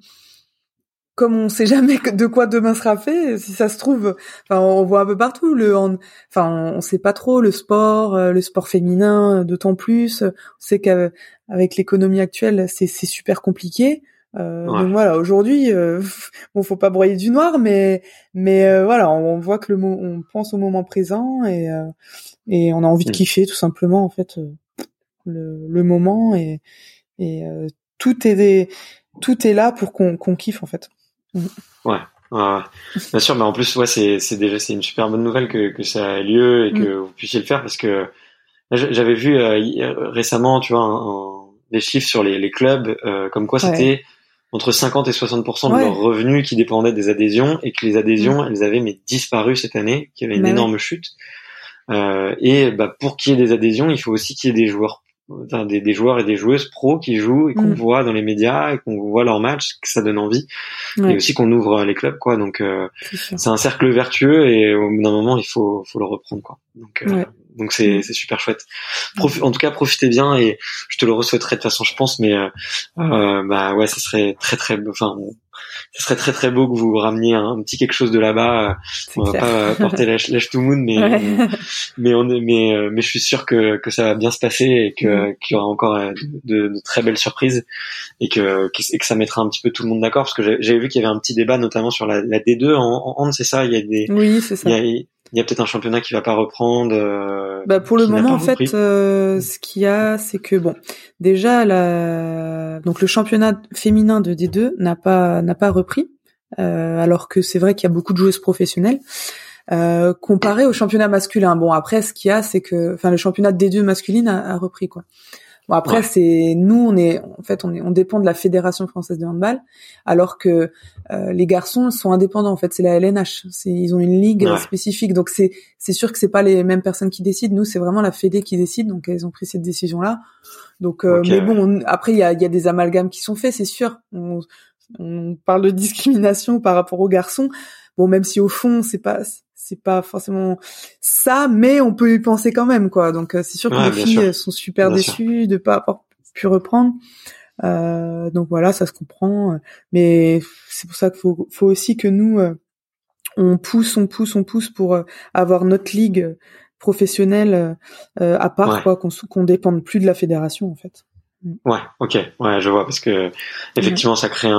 on sait jamais de quoi demain sera fait, si ça se trouve, on voit un peu partout on sait pas trop le sport féminin d'autant plus. On sait qu'avec l'économie actuelle, c'est super compliqué. Donc voilà, aujourd'hui, faut pas broyer du noir, mais voilà, on voit que on pense au moment présent et on a envie de kiffer tout simplement en fait le moment et tout est là pour qu'on kiffe en fait. Ouais. Bien sûr, mais en plus, c'est une super bonne nouvelle que ça ait lieu et que vous puissiez le faire parce que j'avais vu récemment, tu vois, des chiffres sur les clubs, comme quoi c'était entre 50 et 60% de leurs revenus qui dépendaient des adhésions et que les adhésions, elles avaient disparu cette année, qu'il y avait une énorme chute. Et pour qu'il y ait des adhésions, il faut aussi qu'il y ait des joueurs, des joueurs et des joueuses pros qui jouent et qu'on voit dans les médias et qu'on voit leurs matchs, que ça donne envie. Et aussi qu'on ouvre les clubs, quoi. Donc c'est un cercle vertueux et au bout d'un moment, il faut le reprendre, quoi. Donc c'est super chouette. En tout cas, profitez bien et je te le re-souhaiterai de toute façon, je pense, mais ça serait très très beau. Ce serait très très beau que vous rameniez un petit quelque chose de là-bas. On va pas porter l'âge to moon, mais je suis sûr que ça va bien se passer et qu'il y aura encore de très belles surprises et que ça mettra un petit peu tout le monde d'accord parce que j'avais vu qu'il y avait un petit débat notamment sur la D2 en hand, c'est ça. Oui, c'est ça. Il y a peut-être un championnat qui va pas reprendre. Pour le moment, en fait, ce qu'il y a, c'est que déjà donc le championnat féminin de D2 n'a pas repris, alors que c'est vrai qu'il y a beaucoup de joueuses professionnelles. Comparé au championnat masculin. Bon, après, ce qu'il y a, c'est que, le championnat de D2 masculine a repris, quoi. Bon, après, on dépend de la Fédération française de handball, alors que les garçons sont indépendants. En fait, c'est la LNH. Ils ont une ligue spécifique, donc c'est sûr que c'est pas les mêmes personnes qui décident. Nous, c'est vraiment la Fédé qui décide, donc elles ont pris cette décision-là. Donc, mais bon, après, il y a des amalgames qui sont faits, c'est sûr. On parle de discrimination par rapport aux garçons. Bon, même si au fond, c'est pas forcément ça, mais on peut y penser quand même, quoi. Donc c'est sûr que les filles sont super déçues de pas avoir pu reprendre. Donc voilà, ça se comprend. Mais c'est pour ça qu'il faut aussi que nous on pousse pour avoir notre ligue professionnelle à part, quoi, qu'on dépende plus de la fédération en fait. Ouais, ok, je vois parce que effectivement ça crée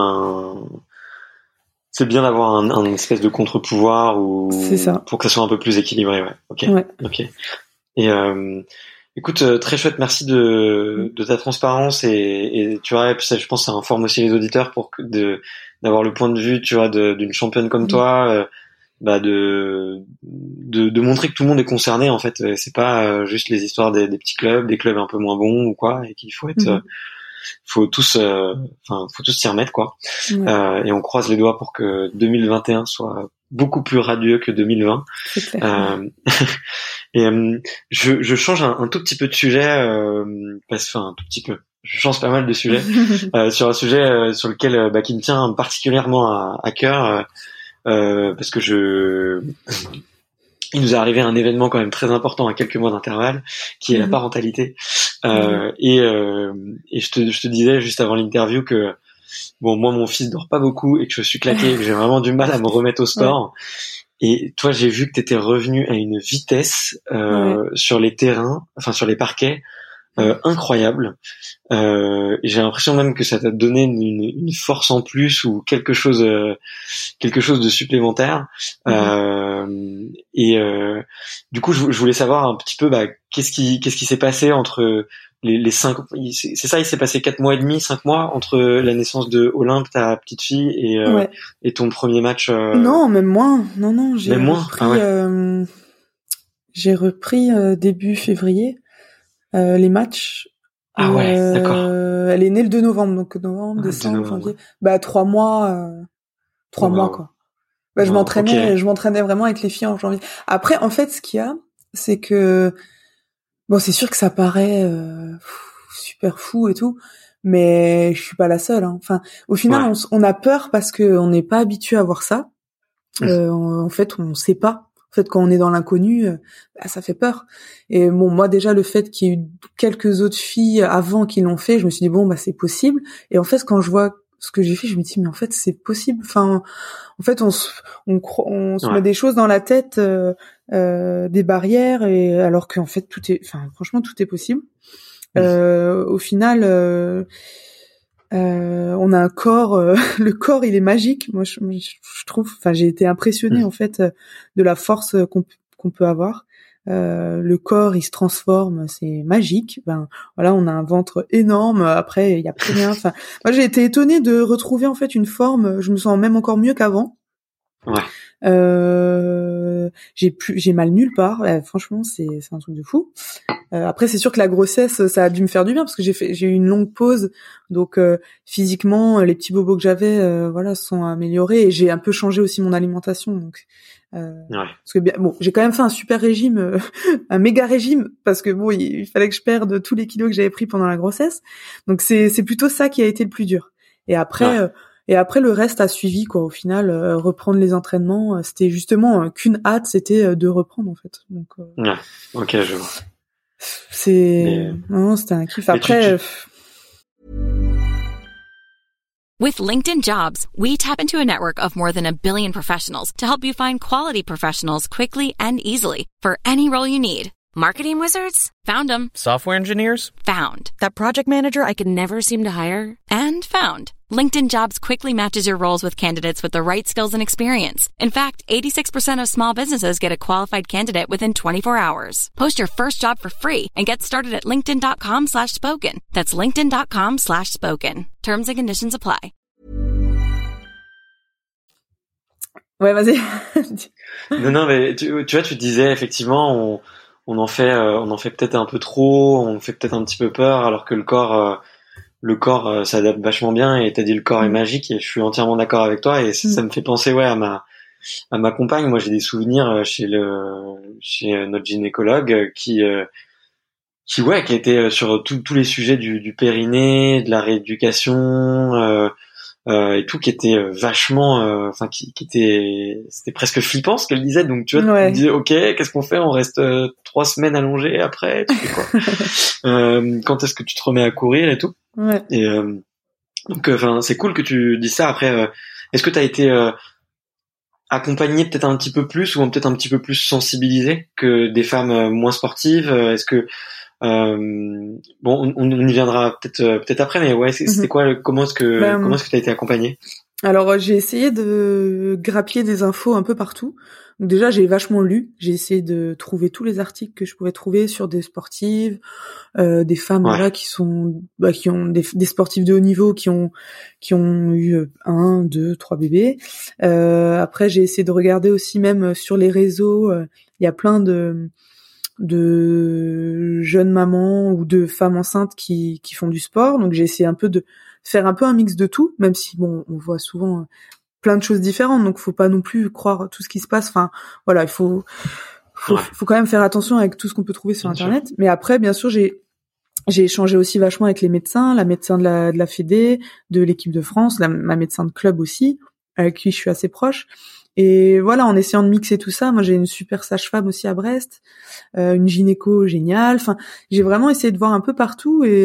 c'est bien d'avoir un espèce de contre-pouvoir pour que ça soit un peu plus équilibré, ok. Et écoute, très chouette, merci de ta transparence et tu vois, ça, je pense que ça informe aussi les auditeurs d'avoir le point de vue, tu vois, d'une championne comme toi, de montrer que tout le monde est concerné en fait. C'est pas juste les histoires des petits clubs, des clubs un peu moins bons ou quoi, et qu'il faut être faut tous s'y remettre, quoi. Et on croise les doigts pour que 2021 soit beaucoup plus radieux que 2020. Et je change un tout petit peu de sujet, un tout petit peu. Je change pas mal de sujets sur un sujet sur lequel qui me tient particulièrement à cœur, parce que il nous est arrivé un événement quand même très important à quelques mois d'intervalle, qui est la parentalité. Et je te disais juste avant l'interview que bon, moi mon fils dort pas beaucoup et que je suis claqué, et que j'ai vraiment du mal à me remettre au sport. Et toi, j'ai vu que t'étais revenu à une vitesse sur les terrains, enfin sur les parquets, incroyable. J'ai l'impression même que ça t'a donné une force en plus ou quelque chose de supplémentaire. Du coup, je voulais savoir un petit peu qu'est-ce qui s'est passé entre les 5, c'est ça, il s'est passé 4 mois et demi, 5 mois entre la naissance de Olympe, ta petite fille, et ton premier match. Non, même moins. Non, j'ai même repris. Moins. J'ai repris début février les matchs. Ah ouais, d'accord. Elle est née le 2 novembre, donc novembre, décembre, janvier. 3 mois. 3 mois quoi. Je m'entraînais vraiment avec les filles en janvier. Après, en fait, ce qu'il y a, c'est que bon, c'est sûr que ça paraît super fou et tout, mais je suis pas la seule. Hein. Enfin, au final, on a peur parce que on n'est pas habitué à voir ça. En fait, on sait pas. En fait, quand on est dans l'inconnu, ça fait peur. Et bon, moi déjà, le fait qu'il y ait eu quelques autres filles avant qui l'ont fait, je me suis dit bon, c'est possible. Et en fait, quand je vois ce que j'ai fait, je me dis mais en fait, c'est possible. Enfin, en fait, on se met des choses dans la tête, des barrières, et alors qu'en fait, franchement, tout est possible. Au final, on a un corps, le corps il est magique. Moi je trouve, j'ai été impressionnée en fait de la force qu'on peut avoir. Le corps il se transforme, c'est magique. On a un ventre énorme. Après il y a plus rien. Moi j'ai été étonnée de retrouver en fait une forme. Je me sens même encore mieux qu'avant. J'ai mal nulle part. Franchement c'est un truc de fou. Après c'est sûr que la grossesse ça a dû me faire du bien parce que j'ai eu une longue pause, donc physiquement les petits bobos que j'avais se sont améliorés, et j'ai un peu changé aussi mon alimentation, donc parce que j'ai quand même fait un super régime, un méga régime, parce que bon il fallait que je perde tous les kilos que j'avais pris pendant la grossesse, donc c'est plutôt ça qui a été le plus dur. Et après le reste a suivi quoi. Au final, reprendre les entraînements, c'était justement qu'une hâte, c'était de reprendre en fait. Donc ok, je vois. Non, c'était un kiff. Après, With LinkedIn Jobs, we tap into a network of more than 1 billion professionals to help you find quality professionals quickly and easily for any role you need. Marketing wizards? Found them. Software engineers? Found. That project manager I could never seem to hire? And found. LinkedIn Jobs quickly matches your roles with candidates with the right skills and experience. In fact, 86% of small businesses get a qualified candidate within 24 hours. Post your first job for free and get started at linkedin.com/spoken. That's linkedin.com/spoken. Terms and conditions apply. Ouais, vas-y. Non, mais tu vois, tu disais effectivement, on en fait peut-être un peu trop, on fait peut-être un petit peu peur, alors que le corps s'adapte vachement bien, et t'as dit le corps est magique, et je suis entièrement d'accord avec toi, et ça me fait penser à ma compagne. Moi j'ai des souvenirs chez notre gynécologue qui était sur tous les sujets du périnée, de la rééducation, et tout, qui était vachement c'était presque flippant ce qu'elle disait. Donc tu vois, tu disais ok, qu'est-ce qu'on fait, on reste 3 semaines allongés, après tu fais quoi? Quand est-ce que tu te remets à courir et tout? Et donc c'est cool que tu dis ça. Après est-ce que tu as été accompagné peut-être un petit peu plus, ou peut-être un petit peu plus sensibilisé que des femmes moins sportives? Est-ce que on y viendra peut-être après, mais c'était quoi, comment est-ce que t'as été accompagné? Alors j'ai essayé de grappiller des infos un peu partout. Donc déjà j'ai vachement lu, j'ai essayé de trouver tous les articles que je pouvais trouver sur des sportives, des femmes qui ont des sportifs de haut niveau qui ont eu 1, 2, 3 bébés. Après j'ai essayé de regarder aussi, même sur les réseaux, il y a plein de jeunes mamans ou de femmes enceintes qui font du sport. Donc j'ai essayé un peu de faire un peu un mix de tout, même si on voit souvent plein de choses différentes, donc faut pas non plus croire tout ce qui se passe. Enfin voilà, il faut faut quand même faire attention avec tout ce qu'on peut trouver sur Internet. Mais après, bien sûr, j'ai échangé aussi vachement avec les médecins, la médecin de la Fédé, de l'équipe de France, ma médecin de club aussi, avec qui je suis assez proche. Et voilà, en essayant de mixer tout ça, moi j'ai une super sage-femme aussi à Brest, une gynéco géniale. Enfin, j'ai vraiment essayé de voir un peu partout et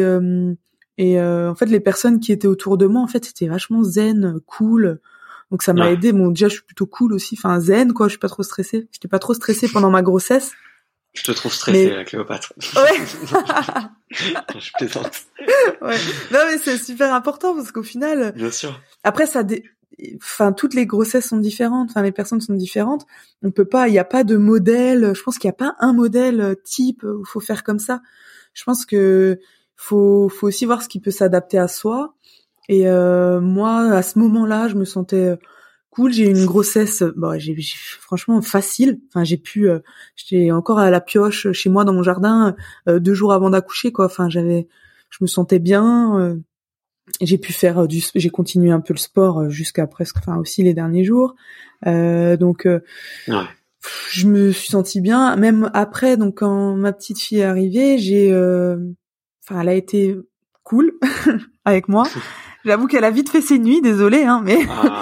en fait les personnes qui étaient autour de moi, en fait, c'était vachement zen, cool. Donc ça m'a aidé. Bon, déjà je suis plutôt cool aussi, enfin zen quoi. Je suis pas trop stressée. J'étais pas trop stressée pendant ma grossesse. Je te trouve stressée, la Cléopâtre. Ouais. Je plaisante. Ouais. Non mais c'est super important parce qu'au final. Bien sûr. Après enfin toutes les grossesses sont différentes, enfin les personnes sont différentes. On peut pas, il y a pas de modèle. Je pense qu'il y a pas un modèle type où faut faire comme ça. Je pense que faut aussi voir ce qui peut s'adapter à soi. Et moi à ce moment-là, je me sentais cool. J'ai eu une grossesse, j'ai franchement facile. Enfin j'étais encore à la pioche chez moi dans mon jardin 2 jours avant d'accoucher quoi. Enfin je me sentais bien. J'ai pu faire j'ai continué un peu le sport jusqu'à presque, enfin aussi les derniers jours. Donc je me suis sentie bien. Même après, donc quand ma petite fille est arrivée, elle a été cool avec moi. J'avoue qu'elle a vite fait ses nuits, désolée, hein, mais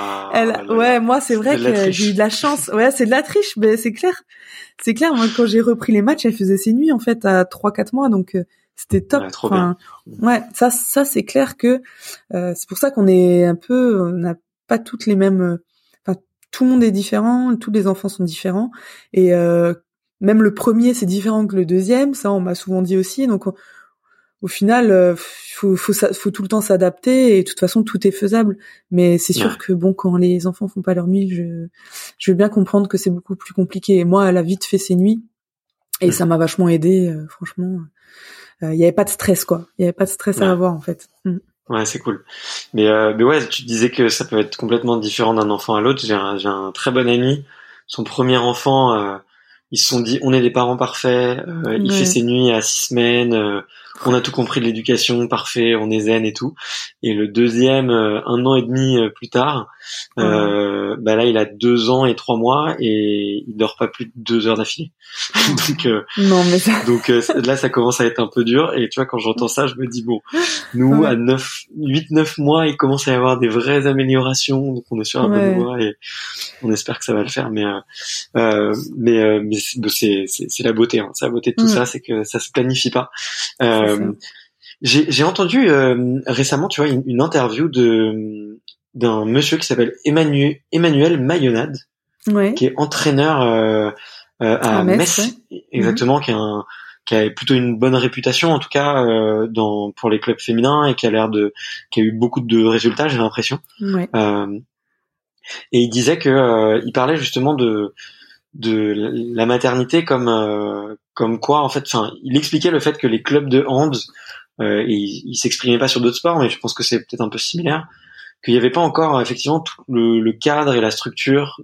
moi c'est vrai que j'ai eu de la chance. Ouais, c'est de la triche, mais c'est clair. C'est clair. Moi, quand j'ai repris les matchs, elle faisait ses nuits en fait à 3-4 mois, donc. C'était top. Ouais, trop bien. Ouais, ça c'est clair que c'est pour ça qu'on est on n'a pas toutes les mêmes. Enfin, tout le monde est différent, tous les enfants sont différents et même le premier c'est différent que le deuxième. Ça, on m'a souvent dit aussi. Donc au final, faut tout le temps s'adapter et de toute façon tout est faisable. Mais c'est sûr que bon, quand les enfants font pas leur nuit, je veux bien comprendre que c'est beaucoup plus compliqué. Et moi, elle a vite fait ses nuits et ça m'a vachement aidé, franchement. Il y avait pas de stress quoi. Il y avait pas de stress à avoir en fait. Ouais, c'est cool. Mais ouais, tu disais que ça peut être complètement différent d'un enfant à l'autre. J'ai un très bon ami. Son premier enfant, ils se sont dit, on est des parents parfaits. Il fait ses nuits à 6 semaines. On a tout compris de l'éducation, parfait. On est zen et tout. Et le deuxième, 1 an et demi plus tard, là, il a 2 ans et 3 mois et il dort pas plus de 2 heures d'affilée. Donc là, ça commence à être un peu dur. Et tu vois, quand j'entends ça, je me dis bon, nous à 8-9 mois, il commence à y avoir des vraies améliorations. Donc on est sur un bon voie et on espère que ça va le faire. Mais c'est la beauté. Hein. C'est la beauté de tout ça, c'est que ça se planifie pas. J'ai entendu récemment, tu vois, une interview d'un monsieur qui s'appelle Emmanuel Mayonade, qui est entraîneur à Metz, exactement, qui a plutôt une bonne réputation en tout cas pour les clubs féminins et qui a eu beaucoup de résultats, j'ai l'impression. Et il disait que il parlait justement de la maternité comme quoi en fait, enfin, il expliquait le fait que les clubs de hand il s'exprimait pas sur d'autres sports, mais je pense que c'est peut-être un peu similaire, qu'il n'y avait pas encore effectivement tout le cadre et la structure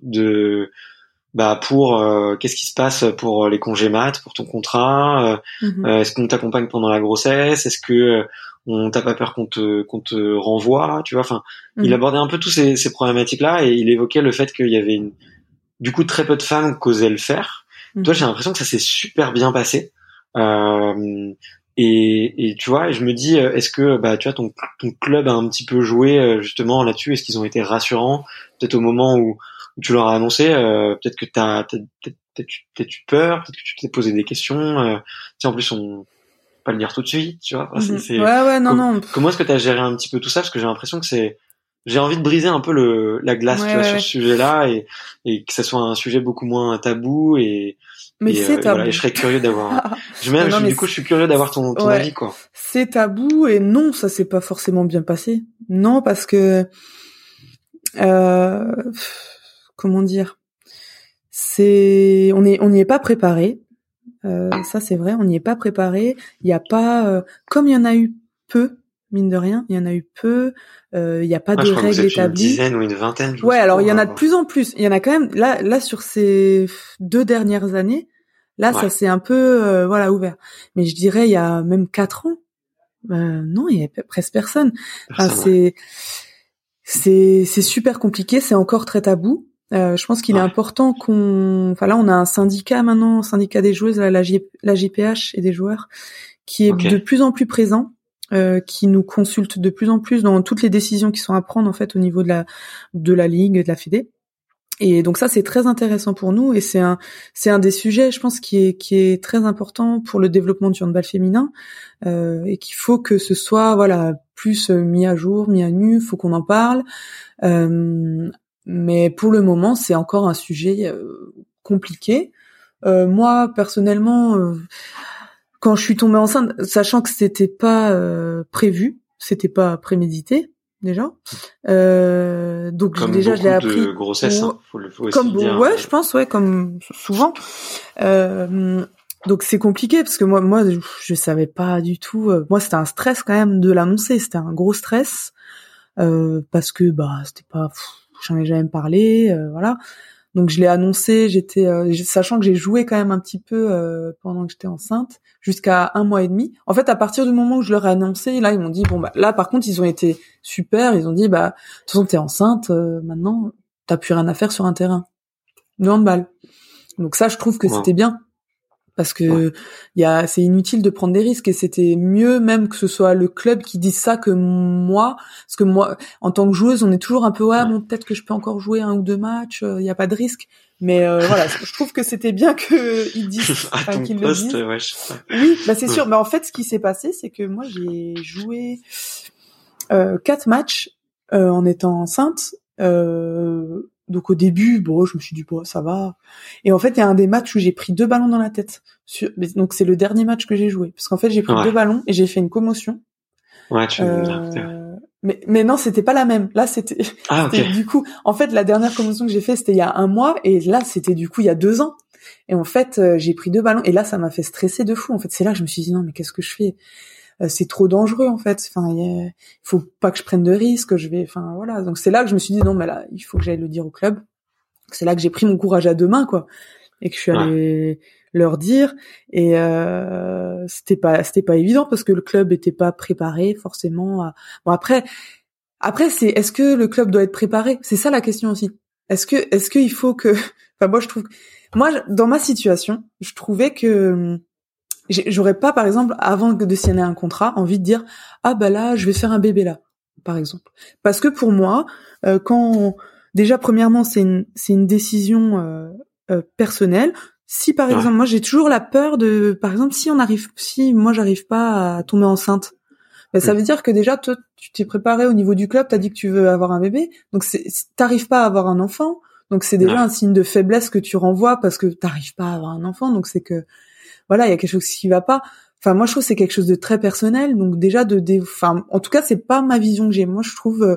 pour qu'est-ce qui se passe pour les congés mat, pour ton contrat, est-ce qu'on t'accompagne pendant la grossesse, est-ce que on t'a pas peur qu'on te renvoie, tu vois, enfin il abordait un peu tous ces problématiques là et il évoquait le fait qu'il y avait du coup très peu de femmes qui osaient le faire. Toi, j'ai l'impression que ça s'est super bien passé. Et tu vois, je me dis, est-ce que tu vois ton club a un petit peu joué justement là-dessus? Est-ce qu'ils ont été rassurants peut-être au moment où tu leur as annoncé? Peut-être que t'as peut-être eu peur, peut-être que tu t'es posé des questions. En plus on pas le dire tout de suite, tu vois. Non. Comment est-ce que t'as géré un petit peu tout ça? Parce que j'ai l'impression que j'ai envie de briser un peu la glace, tu vois, sur ce sujet-là et que ça soit un sujet beaucoup moins tabou mais c'est tabou. Voilà, et je serais curieux d'avoir. Du coup, je suis curieux d'avoir ton avis, quoi. C'est tabou et non, ça s'est pas forcément bien passé. Non, parce que comment dire, on n'y est pas préparé. Ça c'est vrai, on n'y est pas préparé. Il y a pas, comme il y en a eu peu. Mine de rien, il y en a eu peu. Il y a pas de règles établies. Une dizaine ou une vingtaine. Alors il y en a de plus en plus. Il y en a quand même. Là sur ces 2 dernières années, ça s'est un peu ouvert. Mais je dirais il y a même 4 ans. Non, il y avait presque personne. Enfin, c'est super compliqué. C'est encore très tabou. Je pense qu'il est important enfin là, on a un syndicat maintenant, un syndicat des joueuses, la JPH et des joueurs, qui est de plus en plus présent, qui nous consulte de plus en plus dans toutes les décisions qui sont à prendre en fait au niveau de la ligue, de la fédé. Et donc ça, c'est très intéressant pour nous, et c'est un des sujets, je pense, qui est très important pour le développement du handball féminin, et qu'il faut que ce soit plus mis à jour, mis à nu, faut qu'on en parle. Mais pour le moment, c'est encore un sujet compliqué. Moi, personnellement, quand je suis tombée enceinte, sachant que c'était pas prévu, c'était pas prémédité. Déjà, donc comme déjà je l'ai appris. De grossesse, faut aussi comme dire. Je pense, comme souvent. Donc c'est compliqué parce que moi je savais pas du tout. Moi c'était un stress quand même de l'annoncer, c'était un gros stress parce que c'était pas, j'en ai jamais parlé, voilà. Donc je l'ai annoncé, sachant que j'ai joué quand même un petit peu pendant que j'étais enceinte, jusqu'à 1 mois et demi. En fait, à partir du moment où je leur ai annoncé, là ils m'ont dit là par contre ils ont été super, ils ont dit de toute façon t'es enceinte, maintenant t'as plus rien à faire sur un terrain de handball. Donc ça je trouve que c'était bien. Parce que c'est inutile de prendre des risques, et c'était mieux même que ce soit le club qui dise ça que moi, parce que moi, en tant que joueuse, on est toujours un peu peut-être que je peux encore jouer 1 ou 2 matchs, il y a pas de risque, mais voilà, je trouve que c'était bien que ils disent, qu'ils le disent. Oui, c'est sûr. Mais en fait, ce qui s'est passé, c'est que moi j'ai joué 4 matchs en étant enceinte. Donc au début, je me suis dit ça va. Et en fait, il y a un des matchs où j'ai pris 2 ballons dans la tête. Donc c'est le dernier match que j'ai joué, parce qu'en fait j'ai pris 2 ballons et j'ai fait une commotion. Ouais, tu veux dire. Mais non, c'était pas la même. Là, c'était du coup, en fait, la dernière commotion que j'ai fait, c'était il y a 1 mois, et là, c'était du coup il y a 2 ans. Et en fait, j'ai pris 2 ballons, et là, ça m'a fait stresser de fou. En fait, c'est là que je me suis dit non, mais qu'est-ce que je fais? C'est trop dangereux en fait. Enfin, il faut pas que je prenne de risques. Voilà. Donc c'est là que je me suis dit non, mais là, il faut que j'aille le dire au club. C'est là que j'ai pris mon courage à 2 mains, quoi, et que je suis allée leur dire. Et c'était pas évident parce que le club était pas préparé forcément. Après, c'est est-ce que le club doit être préparé? C'est ça la question aussi. Est-ce que il faut que, moi dans ma situation, je trouvais que j'aurais pas, par exemple, avant de signer un contrat, envie de dire là je vais faire un bébé là, par exemple, parce que pour moi, quand déjà premièrement c'est une décision personnelle. Si par exemple moi j'ai toujours la peur de, par exemple, si moi j'arrive pas à tomber enceinte, ça veut dire que déjà toi tu t'es préparé au niveau du club, t'as dit que tu veux avoir un bébé, donc t'arrives pas à avoir un enfant, donc c'est déjà un signe de faiblesse que tu renvoies parce que t'arrives pas à avoir un enfant, donc c'est que voilà, il y a quelque chose qui va pas. Enfin, moi, je trouve que c'est quelque chose de très personnel. Donc déjà, en tout cas, c'est pas ma vision que j'ai. Moi, je trouve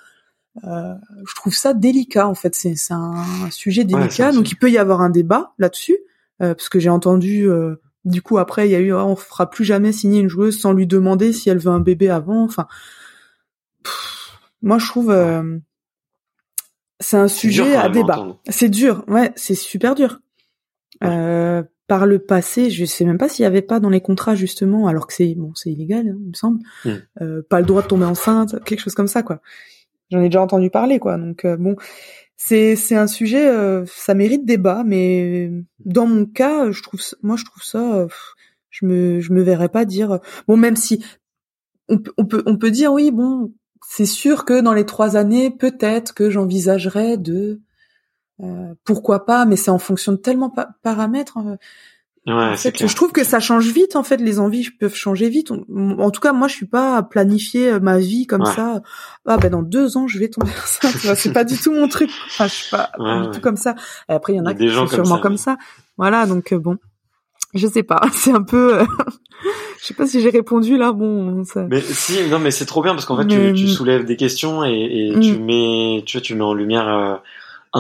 ça délicat. En fait, c'est un sujet délicat. Donc, il peut y avoir un débat là-dessus, parce que j'ai entendu. Du coup, après, il y a eu, on fera plus jamais signer une joueuse sans lui demander si elle veut un bébé avant. Enfin, moi, je trouve c'est un sujet à débat. C'est dur. Ouais, c'est super dur. Par le passé, je sais même pas s'il y avait pas dans les contrats justement, alors que c'est illégal, il me semble, pas le droit de tomber enceinte, quelque chose comme ça, quoi. J'en ai déjà entendu parler, quoi. Donc c'est un sujet, ça mérite débat, mais dans mon cas, je trouve ça, je me verrais pas dire même si on peut dire oui, c'est sûr que dans les 3 années, peut-être que j'envisagerais de pourquoi pas, mais c'est en fonction de tellement paramètres. En fait, je trouve que ça change vite. En fait, les envies peuvent changer vite. En tout cas, moi, je suis pas à planifier ma vie comme ça. Dans 2 ans, je vais tomber enceinte. C'est pas du tout mon truc. Enfin, je suis pas du tout comme ça. Et après, il y en a qui sont sûrement comme ça. Voilà, donc je sais pas. C'est un peu. Je sais pas si j'ai répondu là. Mais si, non, mais c'est trop bien parce qu'en fait, tu soulèves des questions et tu mets en lumière un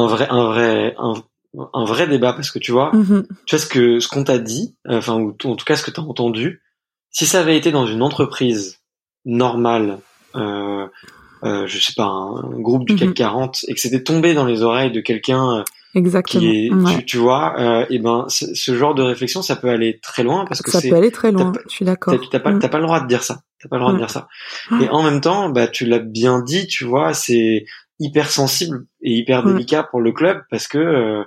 vrai débat, parce que tu vois ce qu'on t'a dit, ou en tout cas ce que t'as entendu, si ça avait été dans une entreprise normale, je sais pas, un groupe du CAC 40, et que c'était tombé dans les oreilles de quelqu'un exactement, qui est, tu vois, et ce genre de réflexion, ça peut aller très loin, parce que ça peut aller très loin. Je suis d'accord. T'as pas le droit de dire ça. T'as pas le droit de dire ça. Et en même temps, tu l'as bien dit, tu vois, c'est hyper sensible et hyper délicat pour le club parce que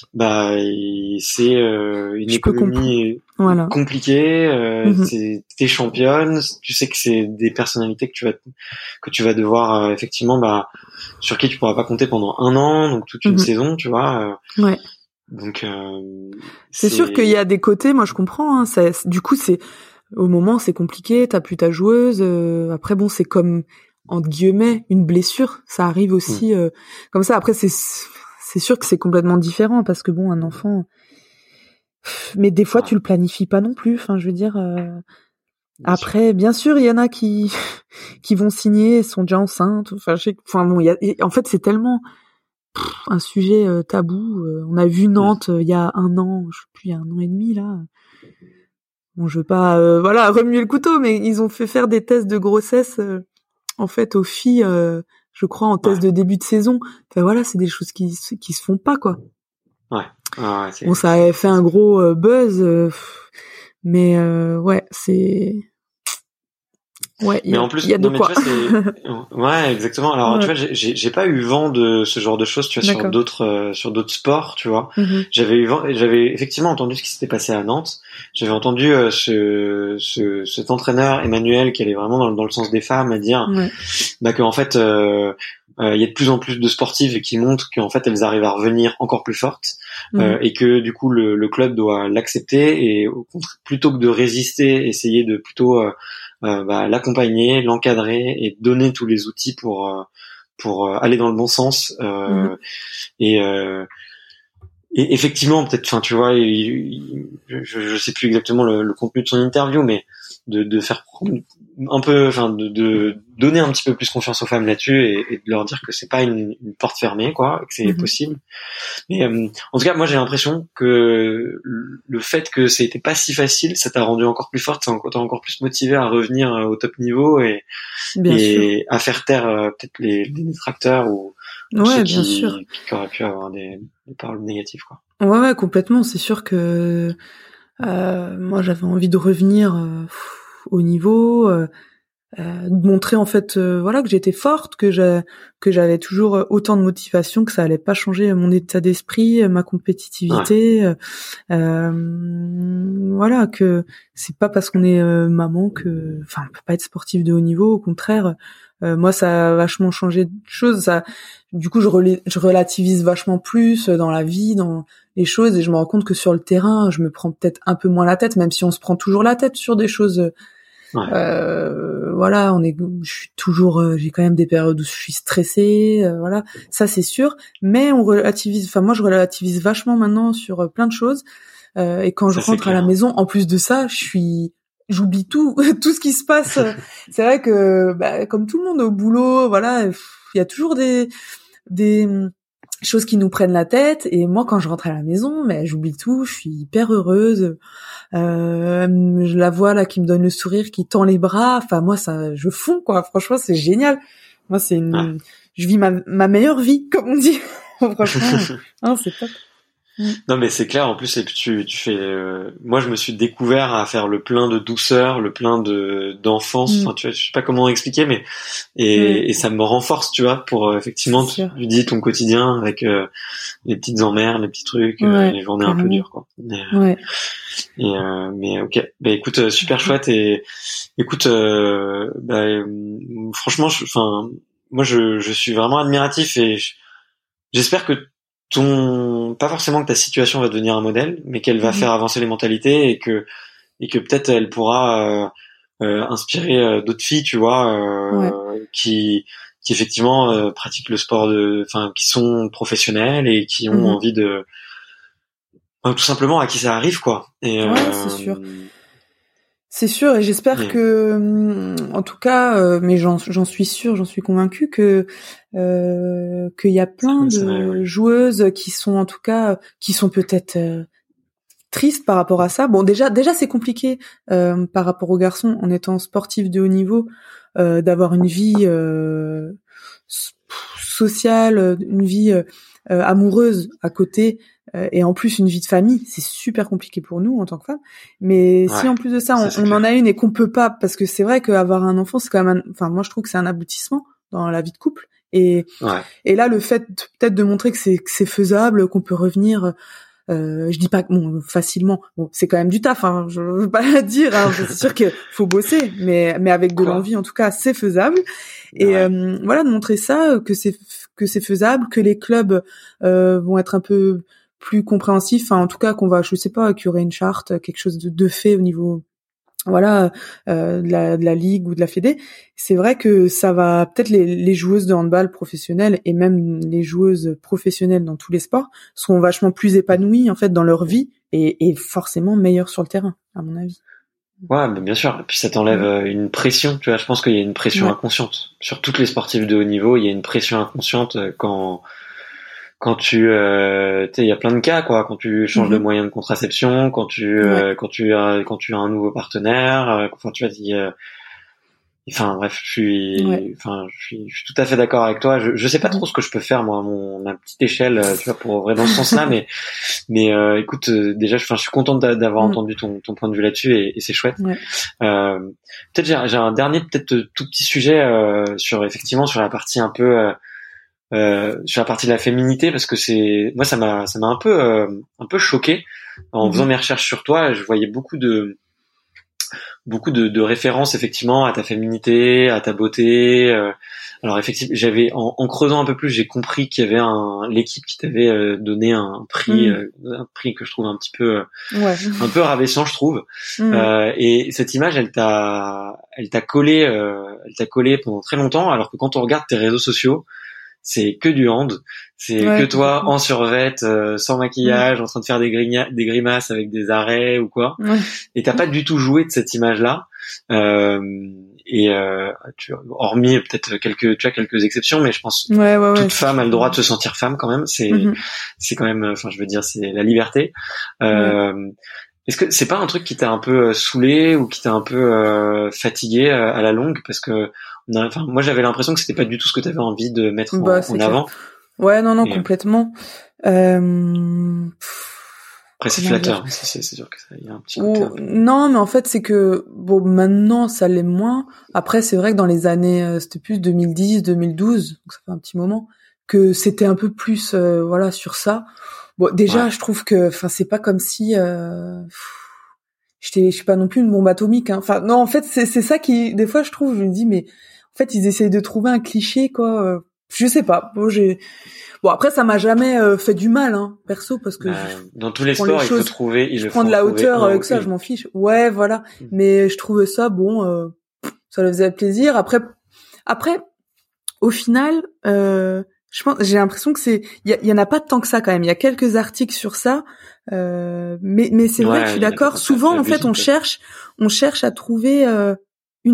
c'est une économie compliquée. T'es championne, tu sais que c'est des personnalités que tu vas devoir effectivement sur qui tu pourras pas compter pendant un an, donc toute une saison, tu vois. Donc c'est sûr qu'il y a des côtés, moi je comprends. Du coup c'est au moment c'est compliqué, t'as plus ta joueuse. Après bon c'est comme entre guillemets une blessure, ça arrive aussi comme ça. Après c'est sûr que c'est complètement différent parce que bon un enfant, mais des fois tu le planifies pas non plus. Enfin je veux dire. Après bien sûr il y en a qui vont signer, sont déjà enceintes. Enfin bon en fait c'est tellement un sujet tabou. On a vu Nantes il y a un an, je sais plus, il y a 1 an et demi là. Bon je veux pas remuer le couteau, mais ils ont fait faire des tests de grossesse. En fait, aux filles, je crois, en test de début de saison. Enfin voilà, c'est des choses qui se font pas, quoi. Bon, ça avait fait un gros buzz, mais c'est. Ouais, mais en plus, il y a de quoi. Tu vois, ouais, exactement. Alors, tu vois, j'ai pas eu vent de ce genre de choses, tu vois, sur d'autres sports, tu vois. J'avais effectivement entendu ce qui s'était passé à Nantes. J'avais entendu cet entraîneur Emmanuel qui allait vraiment dans le sens des femmes, à dire qu'en fait il y a de plus en plus de sportives qui montrent qu'en fait elles arrivent à revenir encore plus fortes et que du coup le club doit l'accepter et au contraire, plutôt que de résister, essayer de plutôt l'accompagner, l'encadrer et donner tous les outils pour aller dans le bon sens et effectivement peut-être, enfin tu vois, je sais plus exactement le contenu de son interview, mais de faire prendre un peu, enfin de donner un petit peu plus confiance aux femmes là-dessus et de leur dire que c'est pas une porte fermée, quoi, que c'est possible. Mais en tout cas, moi j'ai l'impression que le fait que c'était pas si facile, ça t'a rendu encore plus forte, ça t'a encore plus motivé à revenir au top niveau et à faire taire peut-être les détracteurs ou ceux qui auraient pu avoir des paroles négatives, quoi. Ouais, complètement. C'est sûr que moi j'avais envie de revenir au niveau, de montrer en fait que j'étais forte, que j'avais toujours autant de motivation, que ça allait pas changer mon état d'esprit, ma compétitivité, que c'est pas parce qu'on est maman que on peut pas être sportif de haut niveau. Au contraire, moi ça a vachement changé de choses. Du coup je relativise vachement plus dans la vie, dans les choses, et je me rends compte que sur le terrain je me prends peut-être un peu moins la tête, même si on se prend toujours la tête sur des choses. J'ai quand même des périodes où je suis stressée, ça c'est sûr, mais moi je relativise vachement maintenant sur plein de choses, et quand je rentre à la maison, en plus de ça, j'oublie tout ce qui se passe. C'est vrai que comme tout le monde au boulot, il y a toujours des choses qui nous prennent la tête, et moi quand je rentre à la maison, j'oublie tout, je suis hyper heureuse. Je la vois là qui me donne le sourire, qui tend les bras, enfin moi ça je fonds, quoi. Franchement c'est génial. Moi je vis ma meilleure vie, comme on dit. Franchement c'est top. Non mais c'est clair, en plus et puis tu fais moi je me suis découvert à faire le plein de douceur, le plein d'enfance, enfin tu vois, je sais pas comment expliquer, mais et ça me renforce, tu vois, pour effectivement tu dis ton quotidien avec les petites emmerdes, les petits trucs, les journées un peu dures, quoi. Mais ok, écoute, super chouette, et écoute franchement moi je suis vraiment admiratif, et j'espère que pas forcément que ta situation va devenir un modèle, mais qu'elle va faire avancer les mentalités, et que peut-être elle pourra inspirer d'autres filles, tu vois, qui effectivement pratiquent le sport qui sont professionnelles et qui ont envie de tout simplement, à qui ça arrive, quoi. Et c'est sûr, et j'espère que, en tout cas, mais j'en suis sûre, j'en suis convaincue qu'il y a plein de joueuses qui sont, en tout cas, qui sont peut-être tristes par rapport à ça. Bon, déjà c'est compliqué par rapport aux garçons, en étant sportif de haut niveau, d'avoir une vie sociale, une vie amoureuse à côté. Et en plus une vie de famille, c'est super compliqué pour nous en tant que femmes. Mais si en plus de ça, on en a une et qu'on peut pas, parce que c'est vrai qu'avoir un enfant, c'est quand même moi je trouve que c'est un aboutissement dans la vie de couple, Et là, le fait peut-être de montrer que c'est faisable, qu'on peut revenir, je dis pas facilement. Bon, c'est quand même du taf, hein, je veux pas le dire. Hein, c'est sûr qu'il faut bosser, mais avec de l'envie, en tout cas, c'est faisable. Et voilà, de montrer ça, que c'est faisable, que les clubs vont être un peu plus compréhensifs. Enfin, en tout cas, je sais pas, qu'il y aurait une charte, quelque chose de fait au niveau. Voilà, de la ligue ou de la fédé. C'est vrai que ça va peut-être les joueuses de handball professionnelles et même les joueuses professionnelles dans tous les sports seront vachement plus épanouies en fait dans leur vie et forcément meilleures sur le terrain, à mon avis. Ouais, mais bien sûr. Et puis ça t'enlève une pression. Tu vois, je pense qu'il y a une pression inconsciente sur toutes les sportives de haut niveau. Il y a une pression inconsciente quand tu il y a plein de cas quoi, quand tu changes de moyen de contraception, quand tu as un nouveau partenaire, enfin tu vois, enfin bref, je suis tout à fait d'accord avec toi. Je sais pas trop ce que je peux faire moi ma petite échelle, tu vois, pour œuvrer dans ce sens-là, mais écoute, déjà je suis contente d'avoir entendu ton point de vue là-dessus et c'est chouette. Peut-être j'ai un dernier tout petit sujet sur la partie un peu sur la partie de la féminité, parce que ça m'a un peu choqué en faisant mes recherches sur toi. Je voyais beaucoup de références effectivement à ta féminité, à ta beauté. Alors effectivement, j'avais en creusant un peu plus, j'ai compris qu'il y avait l'équipe qui t'avait donné un prix que je trouve un petit peu un peu rabaissant, je trouve. Et cette image, elle t'a collé pendant très longtemps, alors que quand on regarde tes réseaux sociaux, c'est que du hand, c'est que toi en survêt, sans maquillage, en train de faire des grimaces avec des arrêts ou quoi. Et t'as pas du tout joué de cette image-là. Hormis peut-être quelques exceptions, mais je pense toute femme a le droit de se sentir femme quand même. C'est quand même, enfin je veux dire, c'est la liberté. Est-ce que c'est pas un truc qui t'a un peu saoulé ou qui t'a un peu fatigué à la longue, parce que moi j'avais l'impression que c'était pas du tout ce que t'avais envie de mettre en avant. Ouais, non, complètement. Après c'est flatteur, c'est sûr que ça y a un petit côté. Non, mais en fait c'est que maintenant ça l'est moins. Après c'est vrai que dans les années c'était plus 2010, 2012, donc ça fait un petit moment que c'était un peu plus sur ça. Bon, déjà, je trouve que, c'est pas comme si, je suis pas non plus une bombe atomique, hein. Enfin, non, en fait, c'est ça qui, des fois, je me dis, mais, en fait, ils essayent de trouver un cliché, quoi. Je sais pas. Après, ça m'a jamais fait du mal, hein, perso, parce que dans tous les sports, il faut trouver, je prends de la hauteur avec ça, je m'en fiche. Ouais, voilà. Mais je trouvais ça, ça leur faisait plaisir. Après, au final, j'ai l'impression que il y en a pas tant que ça quand même. Il y a quelques articles sur ça, mais c'est vrai que je suis d'accord. Souvent, en fait, on cherche à trouver une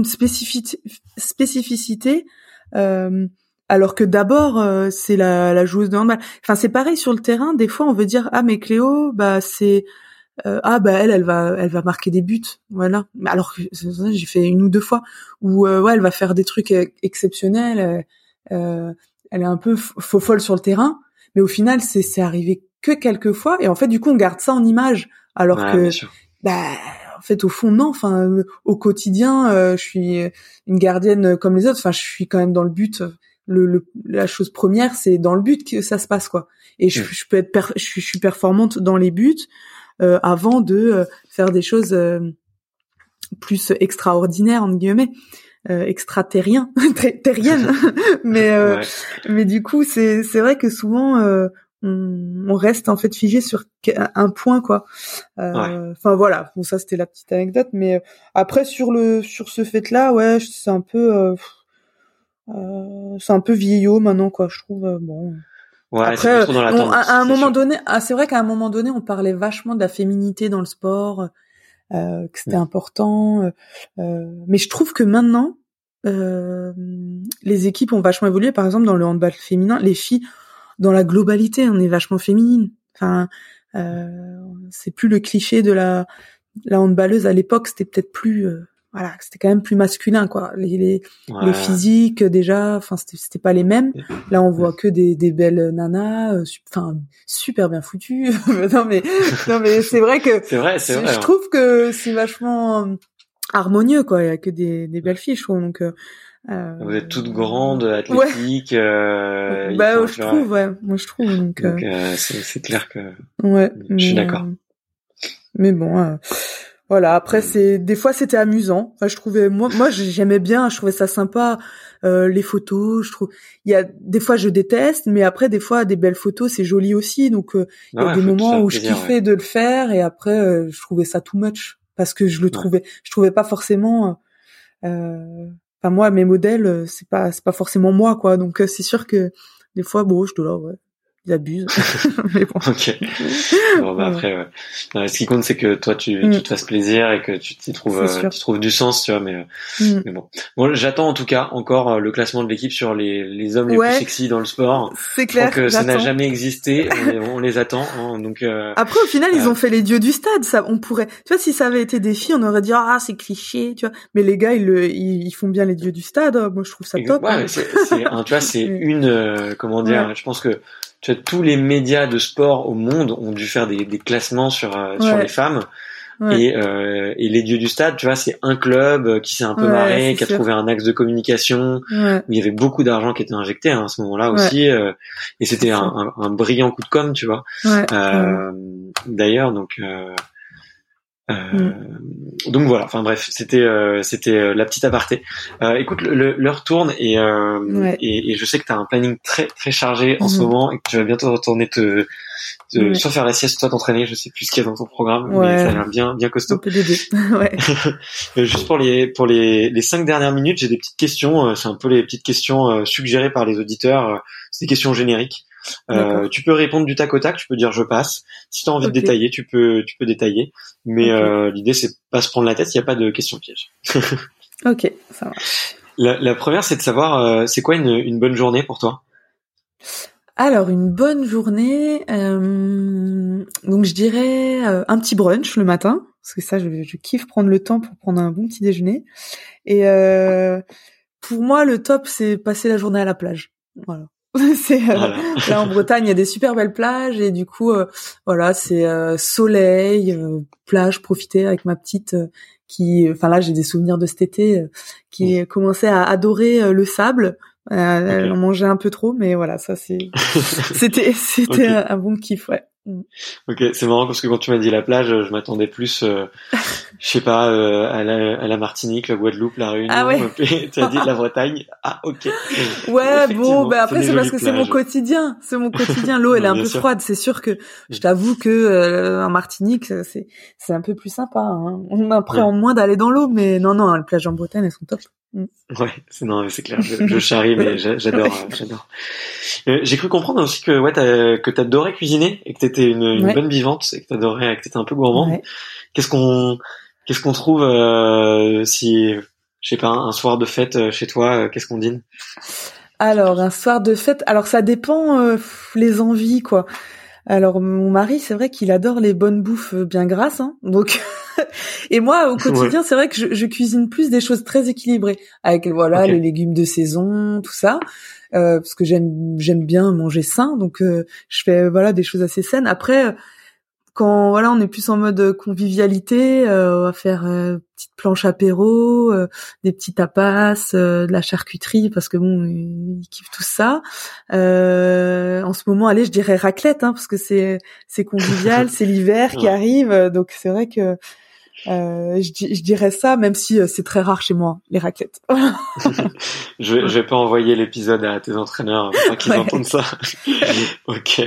spécificité, alors que d'abord c'est la joueuse de handball. Enfin, c'est pareil sur le terrain. Des fois, on veut dire mais Cléo, c'est elle va marquer des buts, voilà. Alors que j'ai fait une ou deux fois où elle va faire des trucs exceptionnels. Elle est un peu folle sur le terrain, mais au final c'est arrivé que quelques fois, et en fait du coup on garde ça en image, alors que en fait au fond non. Enfin au quotidien je suis une gardienne comme les autres. Enfin je suis quand même dans le but. La chose première, c'est dans le but que ça se passe, quoi. Et je suis performante dans les buts avant de faire des choses plus extraordinaires entre guillemets. Extraterrien, terrienne, mais du coup c'est vrai que souvent on reste en fait figé sur un point, quoi. Enfin voilà, ça c'était la petite anecdote, mais après sur ce fait-là, c'est un peu vieillot maintenant, quoi, je trouve. Après à un moment donné, c'est vrai qu'à un moment donné on parlait vachement de la féminité dans le sport, que c'était important, mais je trouve que maintenant les équipes ont vachement évolué. Par exemple dans le handball féminin, les filles dans la globalité on est vachement féminine. Enfin c'est plus le cliché de la handballeuse à l'époque. C'était peut-être plus c'était quand même plus masculin, quoi. Les physiques déjà, enfin c'était pas les mêmes. Là on voit que des belles nanas, super bien foutues. non mais c'est vrai que je trouve que c'est vachement harmonieux, quoi. Il y a que des belles filles, je trouve. Donc Vous êtes toutes grandes, athlétiques. Ouais. Je trouve, ouais. Moi, je trouve. Donc c'est clair que. Ouais. Je suis d'accord. Mais bon, voilà. Après, des fois, c'était amusant. Enfin, je trouvais, moi, j'aimais bien. Je trouvais ça sympa. Les photos, je trouve. Il y a des fois, je déteste, mais après, des fois, des belles photos, c'est joli aussi. Donc, il y a des moments où je kiffais de le faire, et après, je trouvais ça too much parce que je trouvais pas forcément. Enfin, moi, mes modèles, c'est pas forcément moi, quoi. Donc, c'est sûr que des fois, bon, je te là, ouais. Ils abusent. Mais bon. Ok. Bon, après, ouais. Non, ce qui compte, c'est que toi, tu te fasses plaisir et que tu trouves du sens, tu vois, mais bon. Bon, j'attends en tout cas encore le classement de l'équipe sur les hommes les plus sexy dans le sport. C'est clair. Je crois que ça n'a jamais existé. On les attend, hein, donc, Après, au final, ils ont fait les dieux du stade. Ça, on pourrait, tu vois, si ça avait été des filles, on aurait dit, c'est cliché, tu vois. Mais les gars, ils font bien les dieux du stade. Moi, je trouve ça top. Ouais, hein. Tu vois, c'est comment dire, je pense que, tu vois, tous les médias de sport au monde ont dû faire des classements sur les femmes. Ouais. Et les dieux du stade, tu vois, c'est un club qui s'est un peu marré, qui a trouvé un axe de communication, où il y avait beaucoup d'argent qui était injecté, hein, à ce moment-là aussi, et c'était un brillant coup de com', tu vois. D'ailleurs, donc voilà, enfin bref, c'était la petite aparté. Écoute, l'heure tourne et je sais que tu as un planning très très chargé en ce moment et que tu vas bientôt retourner soit faire la sieste, soit t'entraîner, je sais plus ce qu'il y a dans ton programme, mais ça a l'air bien costaud. Un peu des deux. Ouais. Juste pour les 5 dernières minutes, j'ai des petites questions, c'est un peu les petites questions suggérées par les auditeurs, c'est des questions génériques. Tu peux répondre du tac au tac, tu peux dire je passe. Si tu as envie de détailler, tu peux détailler. Mais l'idée c'est pas se prendre la tête, il y a pas de questions pièges. Ok, ça marche. La première c'est de savoir c'est quoi une bonne journée pour toi. Alors une bonne journée, donc je dirais un petit brunch le matin, parce que ça je kiffe prendre le temps pour prendre un bon petit déjeuner. Et pour moi le top c'est passer la journée à la plage. Voilà. C'est là en Bretagne il y a des super belles plages et du coup voilà c'est soleil, plage, profiter avec ma petite enfin là j'ai des souvenirs de cet été qui commençait à adorer le sable. Elle en mangeait un peu trop, mais voilà, ça c'était un bon kiff, ouais. Ok, c'est marrant parce que quand tu m'as dit la plage, je m'attendais plus, je sais pas, à la Martinique, la Guadeloupe, la Réunion. Ah ouais. Tu as dit la Bretagne. Ah ok. Ouais, bon, après c'est parce que c'est mon quotidien. L'eau, elle est un peu froide. C'est sûr que je t'avoue que en Martinique, c'est un peu plus sympa. Hein. On appréhende moins d'aller dans l'eau, mais non, les plages en Bretagne, elles sont top. Ouais, c'est clair. Je charrie, mais j'adore. J'ai cru comprendre aussi que t'adorais cuisiner et que t'étais une bonne vivante et que t'étais un peu gourmande. Ouais. Qu'est-ce qu'on trouve si, je sais pas, un soir de fête chez toi, qu'est-ce qu'on dîne? Alors un soir de fête, alors ça dépend les envies quoi. Alors mon mari, c'est vrai qu'il adore les bonnes bouffes bien grasses, hein, donc et moi au quotidien, c'est vrai que je cuisine plus des choses très équilibrées avec les légumes de saison, tout ça, parce que j'aime bien manger sain, donc je fais des choses assez saines. Après quand on est plus en mode convivialité, on va faire petite planche apéro, des petits tapas, de la charcuterie parce que bon, ils kiffent tout ça. En ce moment, je dirais raclette parce que c'est convivial, c'est l'hiver qui arrive, donc c'est vrai que je dirais ça, même si c'est très rare chez moi les raclettes. je vais pas envoyer l'épisode à tes entraîneurs pour pas qu'ils entendent ça. Ok,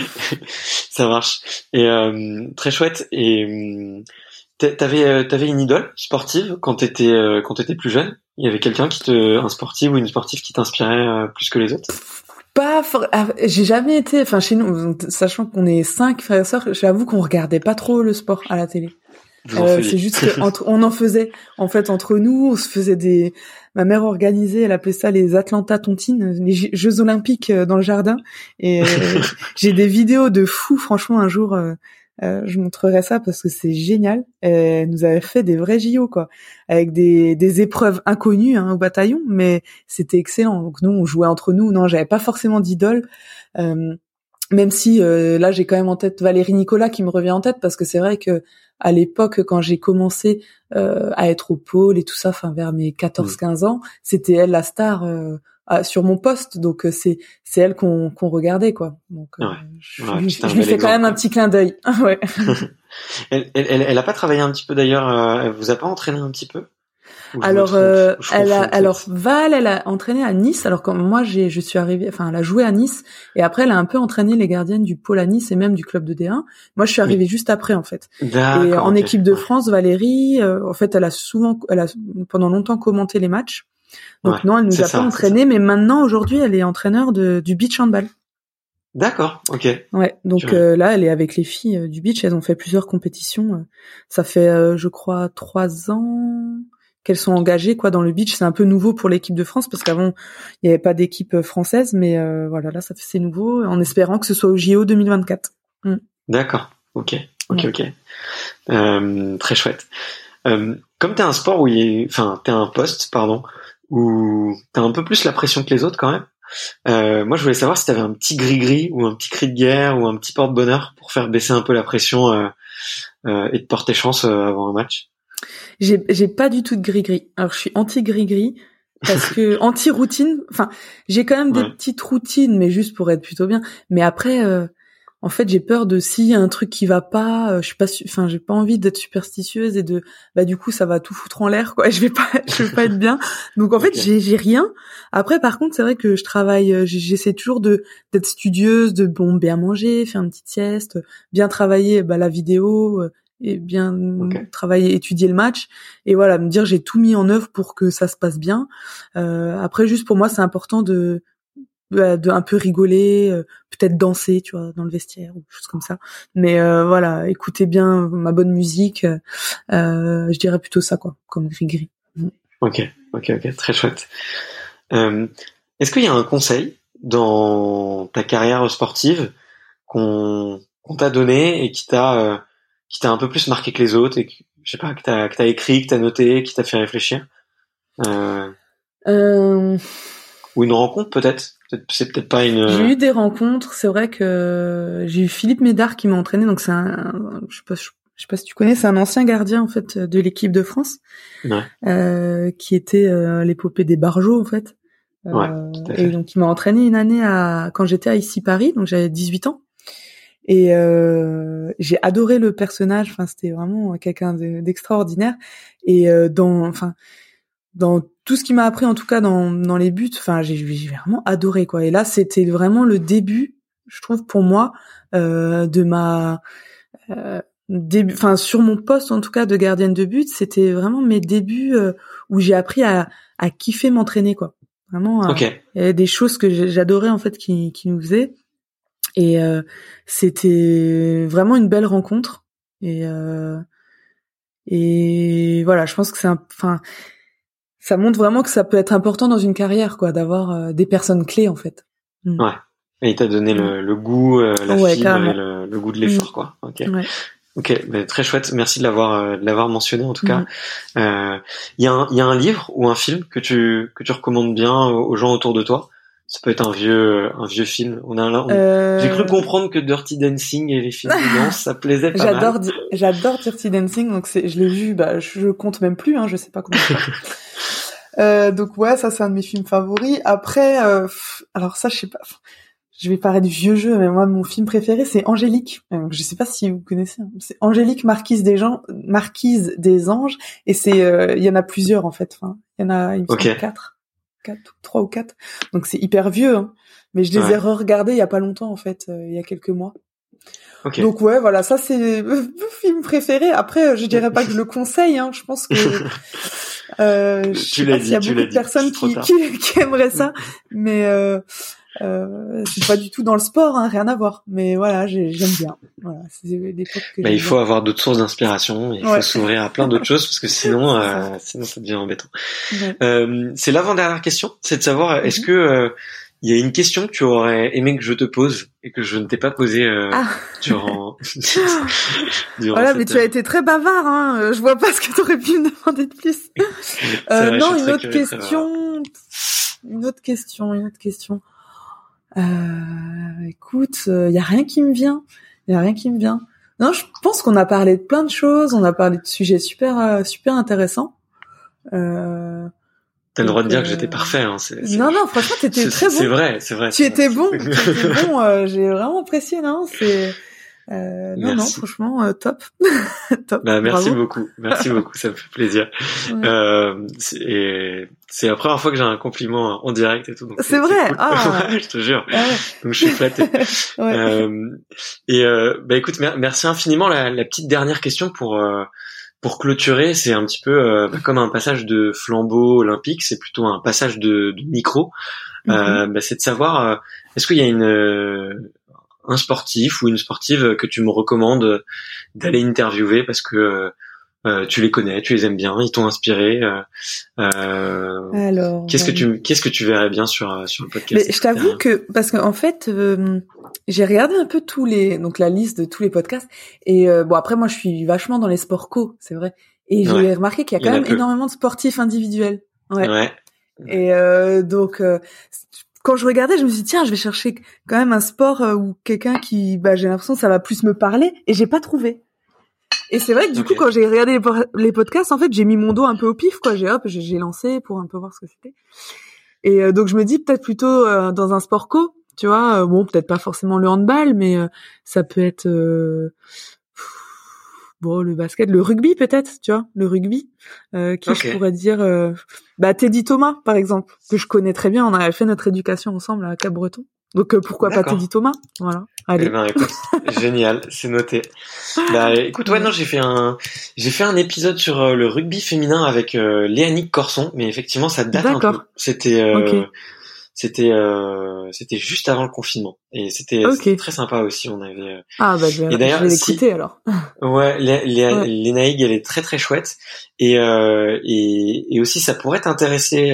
ça marche. Et très chouette. Et t'avais une idole sportive quand t'étais plus jeune? Il y avait quelqu'un un sportif ou une sportive qui t'inspirait plus que les autres? J'ai jamais été, chez nous, sachant qu'on est 5 frères et sœurs, j'avoue qu'on regardait pas trop le sport à la télé. C'est juste on en faisait en fait entre nous, on se faisait ma mère organisait, elle appelait ça les Atlanta Tontines, les Jeux Olympiques dans le jardin, et j'ai des vidéos de fous, franchement. Un jour je montrerai ça parce que c'est génial. Elle nous avait fait des vrais JO quoi, avec des épreuves inconnues au bataillon, mais c'était excellent. Donc nous on jouait entre nous. Non, j'avais pas forcément d'idole. même si là j'ai quand même en tête Valérie Nicolas qui me revient en tête, parce que c'est vrai que à l'époque, quand j'ai commencé à être au pôle et tout ça, enfin vers mes 14-15 ans, c'était elle la star sur mon poste, donc c'est elle qu'on regardait, quoi. Donc je lui fais quand même un petit clin d'œil. Ouais. Elle a pas travaillé un petit peu d'ailleurs, elle vous a pas entraîné un petit peu? Alors Val, elle a entraîné à Nice. Alors quand moi je suis arrivée, enfin elle a joué à Nice, et après elle a un peu entraîné les gardiennes du pôle à Nice et même du club de D1. Moi je suis arrivée juste après, en fait. Et en équipe de France, Valérie, en fait elle a pendant longtemps commenté les matchs. Donc non, elle nous a pas entraîné, mais maintenant aujourd'hui elle est entraîneur du beach handball. D'accord, ok. Ouais, donc là elle est avec les filles du beach. Elles ont fait plusieurs compétitions. Ça fait je crois 3 ans qu'elles sont engagées, quoi, dans le beach. C'est un peu nouveau pour l'équipe de France, parce qu'avant il y avait pas d'équipe française, mais voilà, là c'est nouveau, en espérant que ce soit au JO 2024. D'accord, ok. Très chouette. Comme t'es un sport t'es un poste, pardon, où t'as un peu plus la pression que les autres quand même. Moi je voulais savoir si t'avais un petit gris-gris ou un petit cri de guerre ou un petit porte-bonheur pour faire baisser un peu la pression et te porter chance avant un match. J'ai pas du tout de gris-gris. Alors je suis anti-gris-gris, parce que anti-routine. Enfin, j'ai quand même des petites routines, mais juste pour être plutôt bien. Mais après, en fait, j'ai peur de s'il y a un truc qui va pas. Je suis pas, enfin, j'ai pas envie d'être superstitieuse et du coup, ça va tout foutre en l'air, quoi. Je vais pas être bien. Donc en fait, j'ai rien. Après, par contre, c'est vrai que je travaille. J'essaie toujours d'être studieuse, de bien manger, faire une petite sieste, bien travailler la vidéo. Et bien travailler, étudier le match, et voilà, me dire j'ai tout mis en œuvre pour que ça se passe bien. Après, juste pour moi, c'est important de un peu rigoler, peut-être danser, tu vois, dans le vestiaire ou des choses comme ça. Mais voilà, écouter bien ma bonne musique, je dirais plutôt ça, quoi, comme gris-gris. Ok, très chouette. Est-ce qu'il y a un conseil dans ta carrière sportive qu'on t'a donné et qui t'a un peu plus marqué que les autres, et que, je sais pas, que t'as écrit, que t'as noté, qui t'a fait réfléchir? Ou une rencontre, peut-être? C'est peut-être pas une... J'ai eu des rencontres, c'est vrai que j'ai eu Philippe Médard qui m'a entraîné, donc c'est je sais pas si tu connais, c'est un ancien gardien, en fait, de l'équipe de France. Qui était l'épopée des Barjots, en fait. Et donc il m'a entraîné une année quand j'étais à Ici Paris, donc j'avais 18 ans. Et j'ai adoré le personnage. Enfin, c'était vraiment quelqu'un d'extraordinaire. Et dans tout ce qu'il m'a appris, en tout cas dans les buts, enfin, j'ai vraiment adoré, quoi. Et là, c'était vraiment le début, je trouve, pour moi, de ma début. Enfin, sur mon poste, en tout cas, de gardienne de but, c'était vraiment mes débuts où j'ai appris à kiffer m'entraîner, quoi. Vraiment, il y avait des choses que j'adorais, en fait, qui nous faisaient. Et c'était vraiment une belle rencontre, et voilà, je pense que ça montre vraiment que ça peut être important dans une carrière, quoi, d'avoir des personnes clés, en fait. Ouais. Et il t'a donné le goût, la fibre et le goût de l'effort, quoi. Ok, bah, très chouette. Merci de l'avoir mentionné, en tout cas. Il y a un livre ou un film que tu recommandes bien aux gens autour de toi? Ça peut être un vieux film. J'ai cru comprendre que Dirty Dancing et les films de danse, ça plaisait pas mal. J'adore Dirty Dancing, donc je l'ai vu, je compte même plus, je sais pas combien de fois. Donc ouais, ça c'est un de mes films favoris. Après, alors ça je sais pas, je vais paraître vieux jeu, mais moi mon film préféré c'est Angélique. Je sais pas si vous connaissez. C'est Angélique, Marquise des Anges, et c'est, il y en a plusieurs, en fait. Enfin, il y en a, il me semble 3 ou 4. Donc c'est hyper vieux, mais je les ai re-regardés il y a pas longtemps, en fait, il y a quelques mois. Donc ouais, voilà, ça c'est mon film préféré. Après, je dirais pas que je le conseille, je pense que je sais pas s'il y a beaucoup de personnes qui aimeraient ça, mais c'est pas du tout dans le sport, rien à voir. Mais voilà, j'aime bien. Voilà, c'est l'époque que il faut avoir d'autres sources d'inspiration, il faut s'ouvrir à plein d'autres choses, parce que sinon ça devient embêtant. C'est l'avant-dernière question, c'est de savoir est-ce que il y a une question que tu aurais aimé que je te pose et que je ne t'ai pas posée durant voilà, mais tu as été très bavard, je vois pas ce que tu aurais pu me demander de plus. Non, une autre question. Écoute, y a rien qui me vient. Non, je pense qu'on a parlé de plein de choses, on a parlé de sujets super intéressants. T'as le droit de dire que j'étais parfait, hein. Non, franchement, t'étais très bon. C'est vrai. Tu étais bon. J'ai vraiment apprécié, non? Non, franchement, top. Top. Bah, merci bravo. beaucoup, ça me fait plaisir. Ouais. C'est la première fois que j'ai un compliment en direct et tout. Donc c'est vrai. Cool. Ah. Ouais, je te jure. Ah ouais. Donc je suis flatté. Ouais. Bah écoute, merci infiniment. La petite dernière question pour clôturer, c'est un petit peu comme un passage de flambeau olympique, c'est plutôt un passage de micro. Bah, c'est de savoir est-ce qu'il y a un sportif ou une sportive que tu me recommandes d'aller interviewer parce que tu les connais, tu les aimes bien, ils t'ont inspiré. Alors, qu'est-ce que tu verrais bien sur le podcast? Mais je t'avoue que parce qu'en fait, j'ai regardé un peu donc la liste de tous les podcasts et bon après moi je suis vachement dans les sports co, c'est vrai. Et j'ai remarqué qu'il y a quand même énormément de sportifs individuels. Ouais. Et donc quand je regardais, je me suis dit tiens, je vais chercher quand même un sport où quelqu'un qui j'ai l'impression que ça va plus me parler et j'ai pas trouvé. Et c'est vrai que du coup quand j'ai regardé les podcasts, en fait, j'ai mis mon dos un peu au pif quoi, j'ai lancé pour un peu voir ce que c'était. Et donc je me dis peut-être plutôt dans un sport co, tu vois, bon peut-être pas forcément le handball mais ça peut être le basket, le rugby peut-être, tu vois, le rugby je pourrais dire Teddy Thomas par exemple, que je connais très bien, on a fait notre éducation ensemble à Cap-Breton. Donc pourquoi pas Teddy Thomas, voilà. Allez. Eh ben écoute, génial, c'est noté. Bah écoute, j'ai fait un épisode sur le rugby féminin avec Léanique Corson, mais effectivement ça date un peu. C'était juste avant le confinement et c'était très sympa aussi, on avait et d'ailleurs, je vais l'écouter alors. Ouais, Lénaïgue, elle est très très chouette et aussi ça pourrait t'intéresser.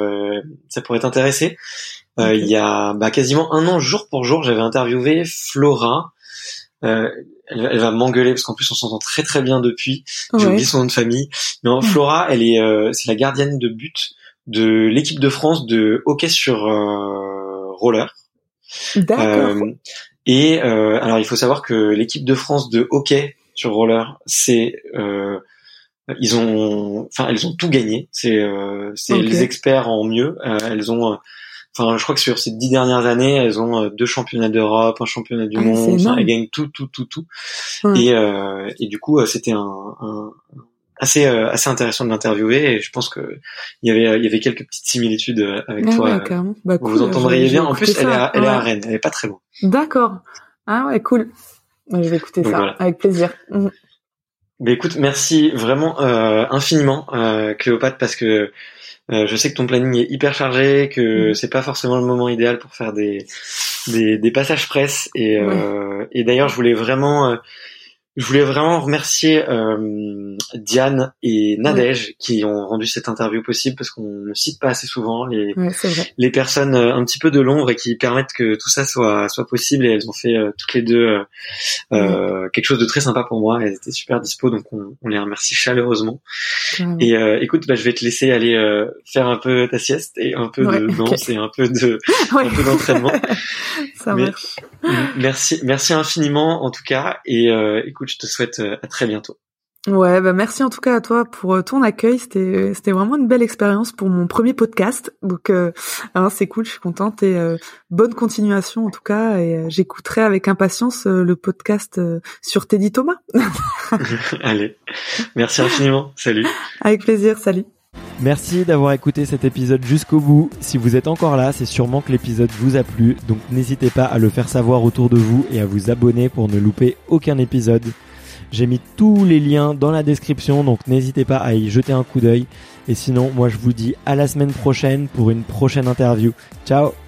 Il y a quasiment un an, jour pour jour, j'avais interviewé Flora. Elle va m'engueuler parce qu'en plus on s'entend très très bien depuis. J'ai oublié son nom de famille. Non, Flora, elle est c'est la gardienne de but de l'équipe de France de hockey sur roller. D'accord. Alors il faut savoir que l'équipe de France de hockey sur roller, elles ont tout gagné. C'est les experts en mieux. Je crois que sur ces 10 dernières années, elles ont 2 championnats d'Europe, un championnat du monde. Elles gagnent tout. Et du coup, c'était assez intéressant de l'interviewer et je pense que il y avait quelques petites similitudes avec toi. Cool, vous entendriez bien. En plus, elle est à Rennes. Elle est pas très loin. D'accord. Ah ouais, cool. Je vais écouter ça avec plaisir. Mais écoute, merci vraiment infiniment Cléopâtre parce que je sais que ton planning est hyper chargé, que c'est pas forcément le moment idéal pour faire des passages presse et d'ailleurs je voulais vraiment remercier Diane et Nadège qui ont rendu cette interview possible parce qu'on ne cite pas assez souvent les personnes un petit peu de l'ombre et qui permettent que tout ça soit possible et elles ont fait toutes les deux quelque chose de très sympa pour moi. Elles étaient super dispo donc on les remercie chaleureusement. Et écoute, je vais te laisser aller faire un peu ta sieste et un peu de danse et un peu d'entraînement. Ça marche. Merci infiniment en tout cas et écoute, je te souhaite à très bientôt. Ouais, merci en tout cas à toi pour ton accueil. C'était vraiment une belle expérience pour mon premier podcast. Donc c'est cool, je suis contente et bonne continuation en tout cas. Et j'écouterai avec impatience le podcast sur Teddy Thomas. Allez, merci infiniment. Salut. Avec plaisir. Salut. Merci d'avoir écouté cet épisode jusqu'au bout. Si vous êtes encore là, c'est sûrement que l'épisode vous a plu. Donc n'hésitez pas à le faire savoir autour de vous et à vous abonner pour ne louper aucun épisode. J'ai mis tous les liens dans la description, donc n'hésitez pas à y jeter un coup d'œil. Et sinon, moi je vous dis à la semaine prochaine pour une prochaine interview. Ciao!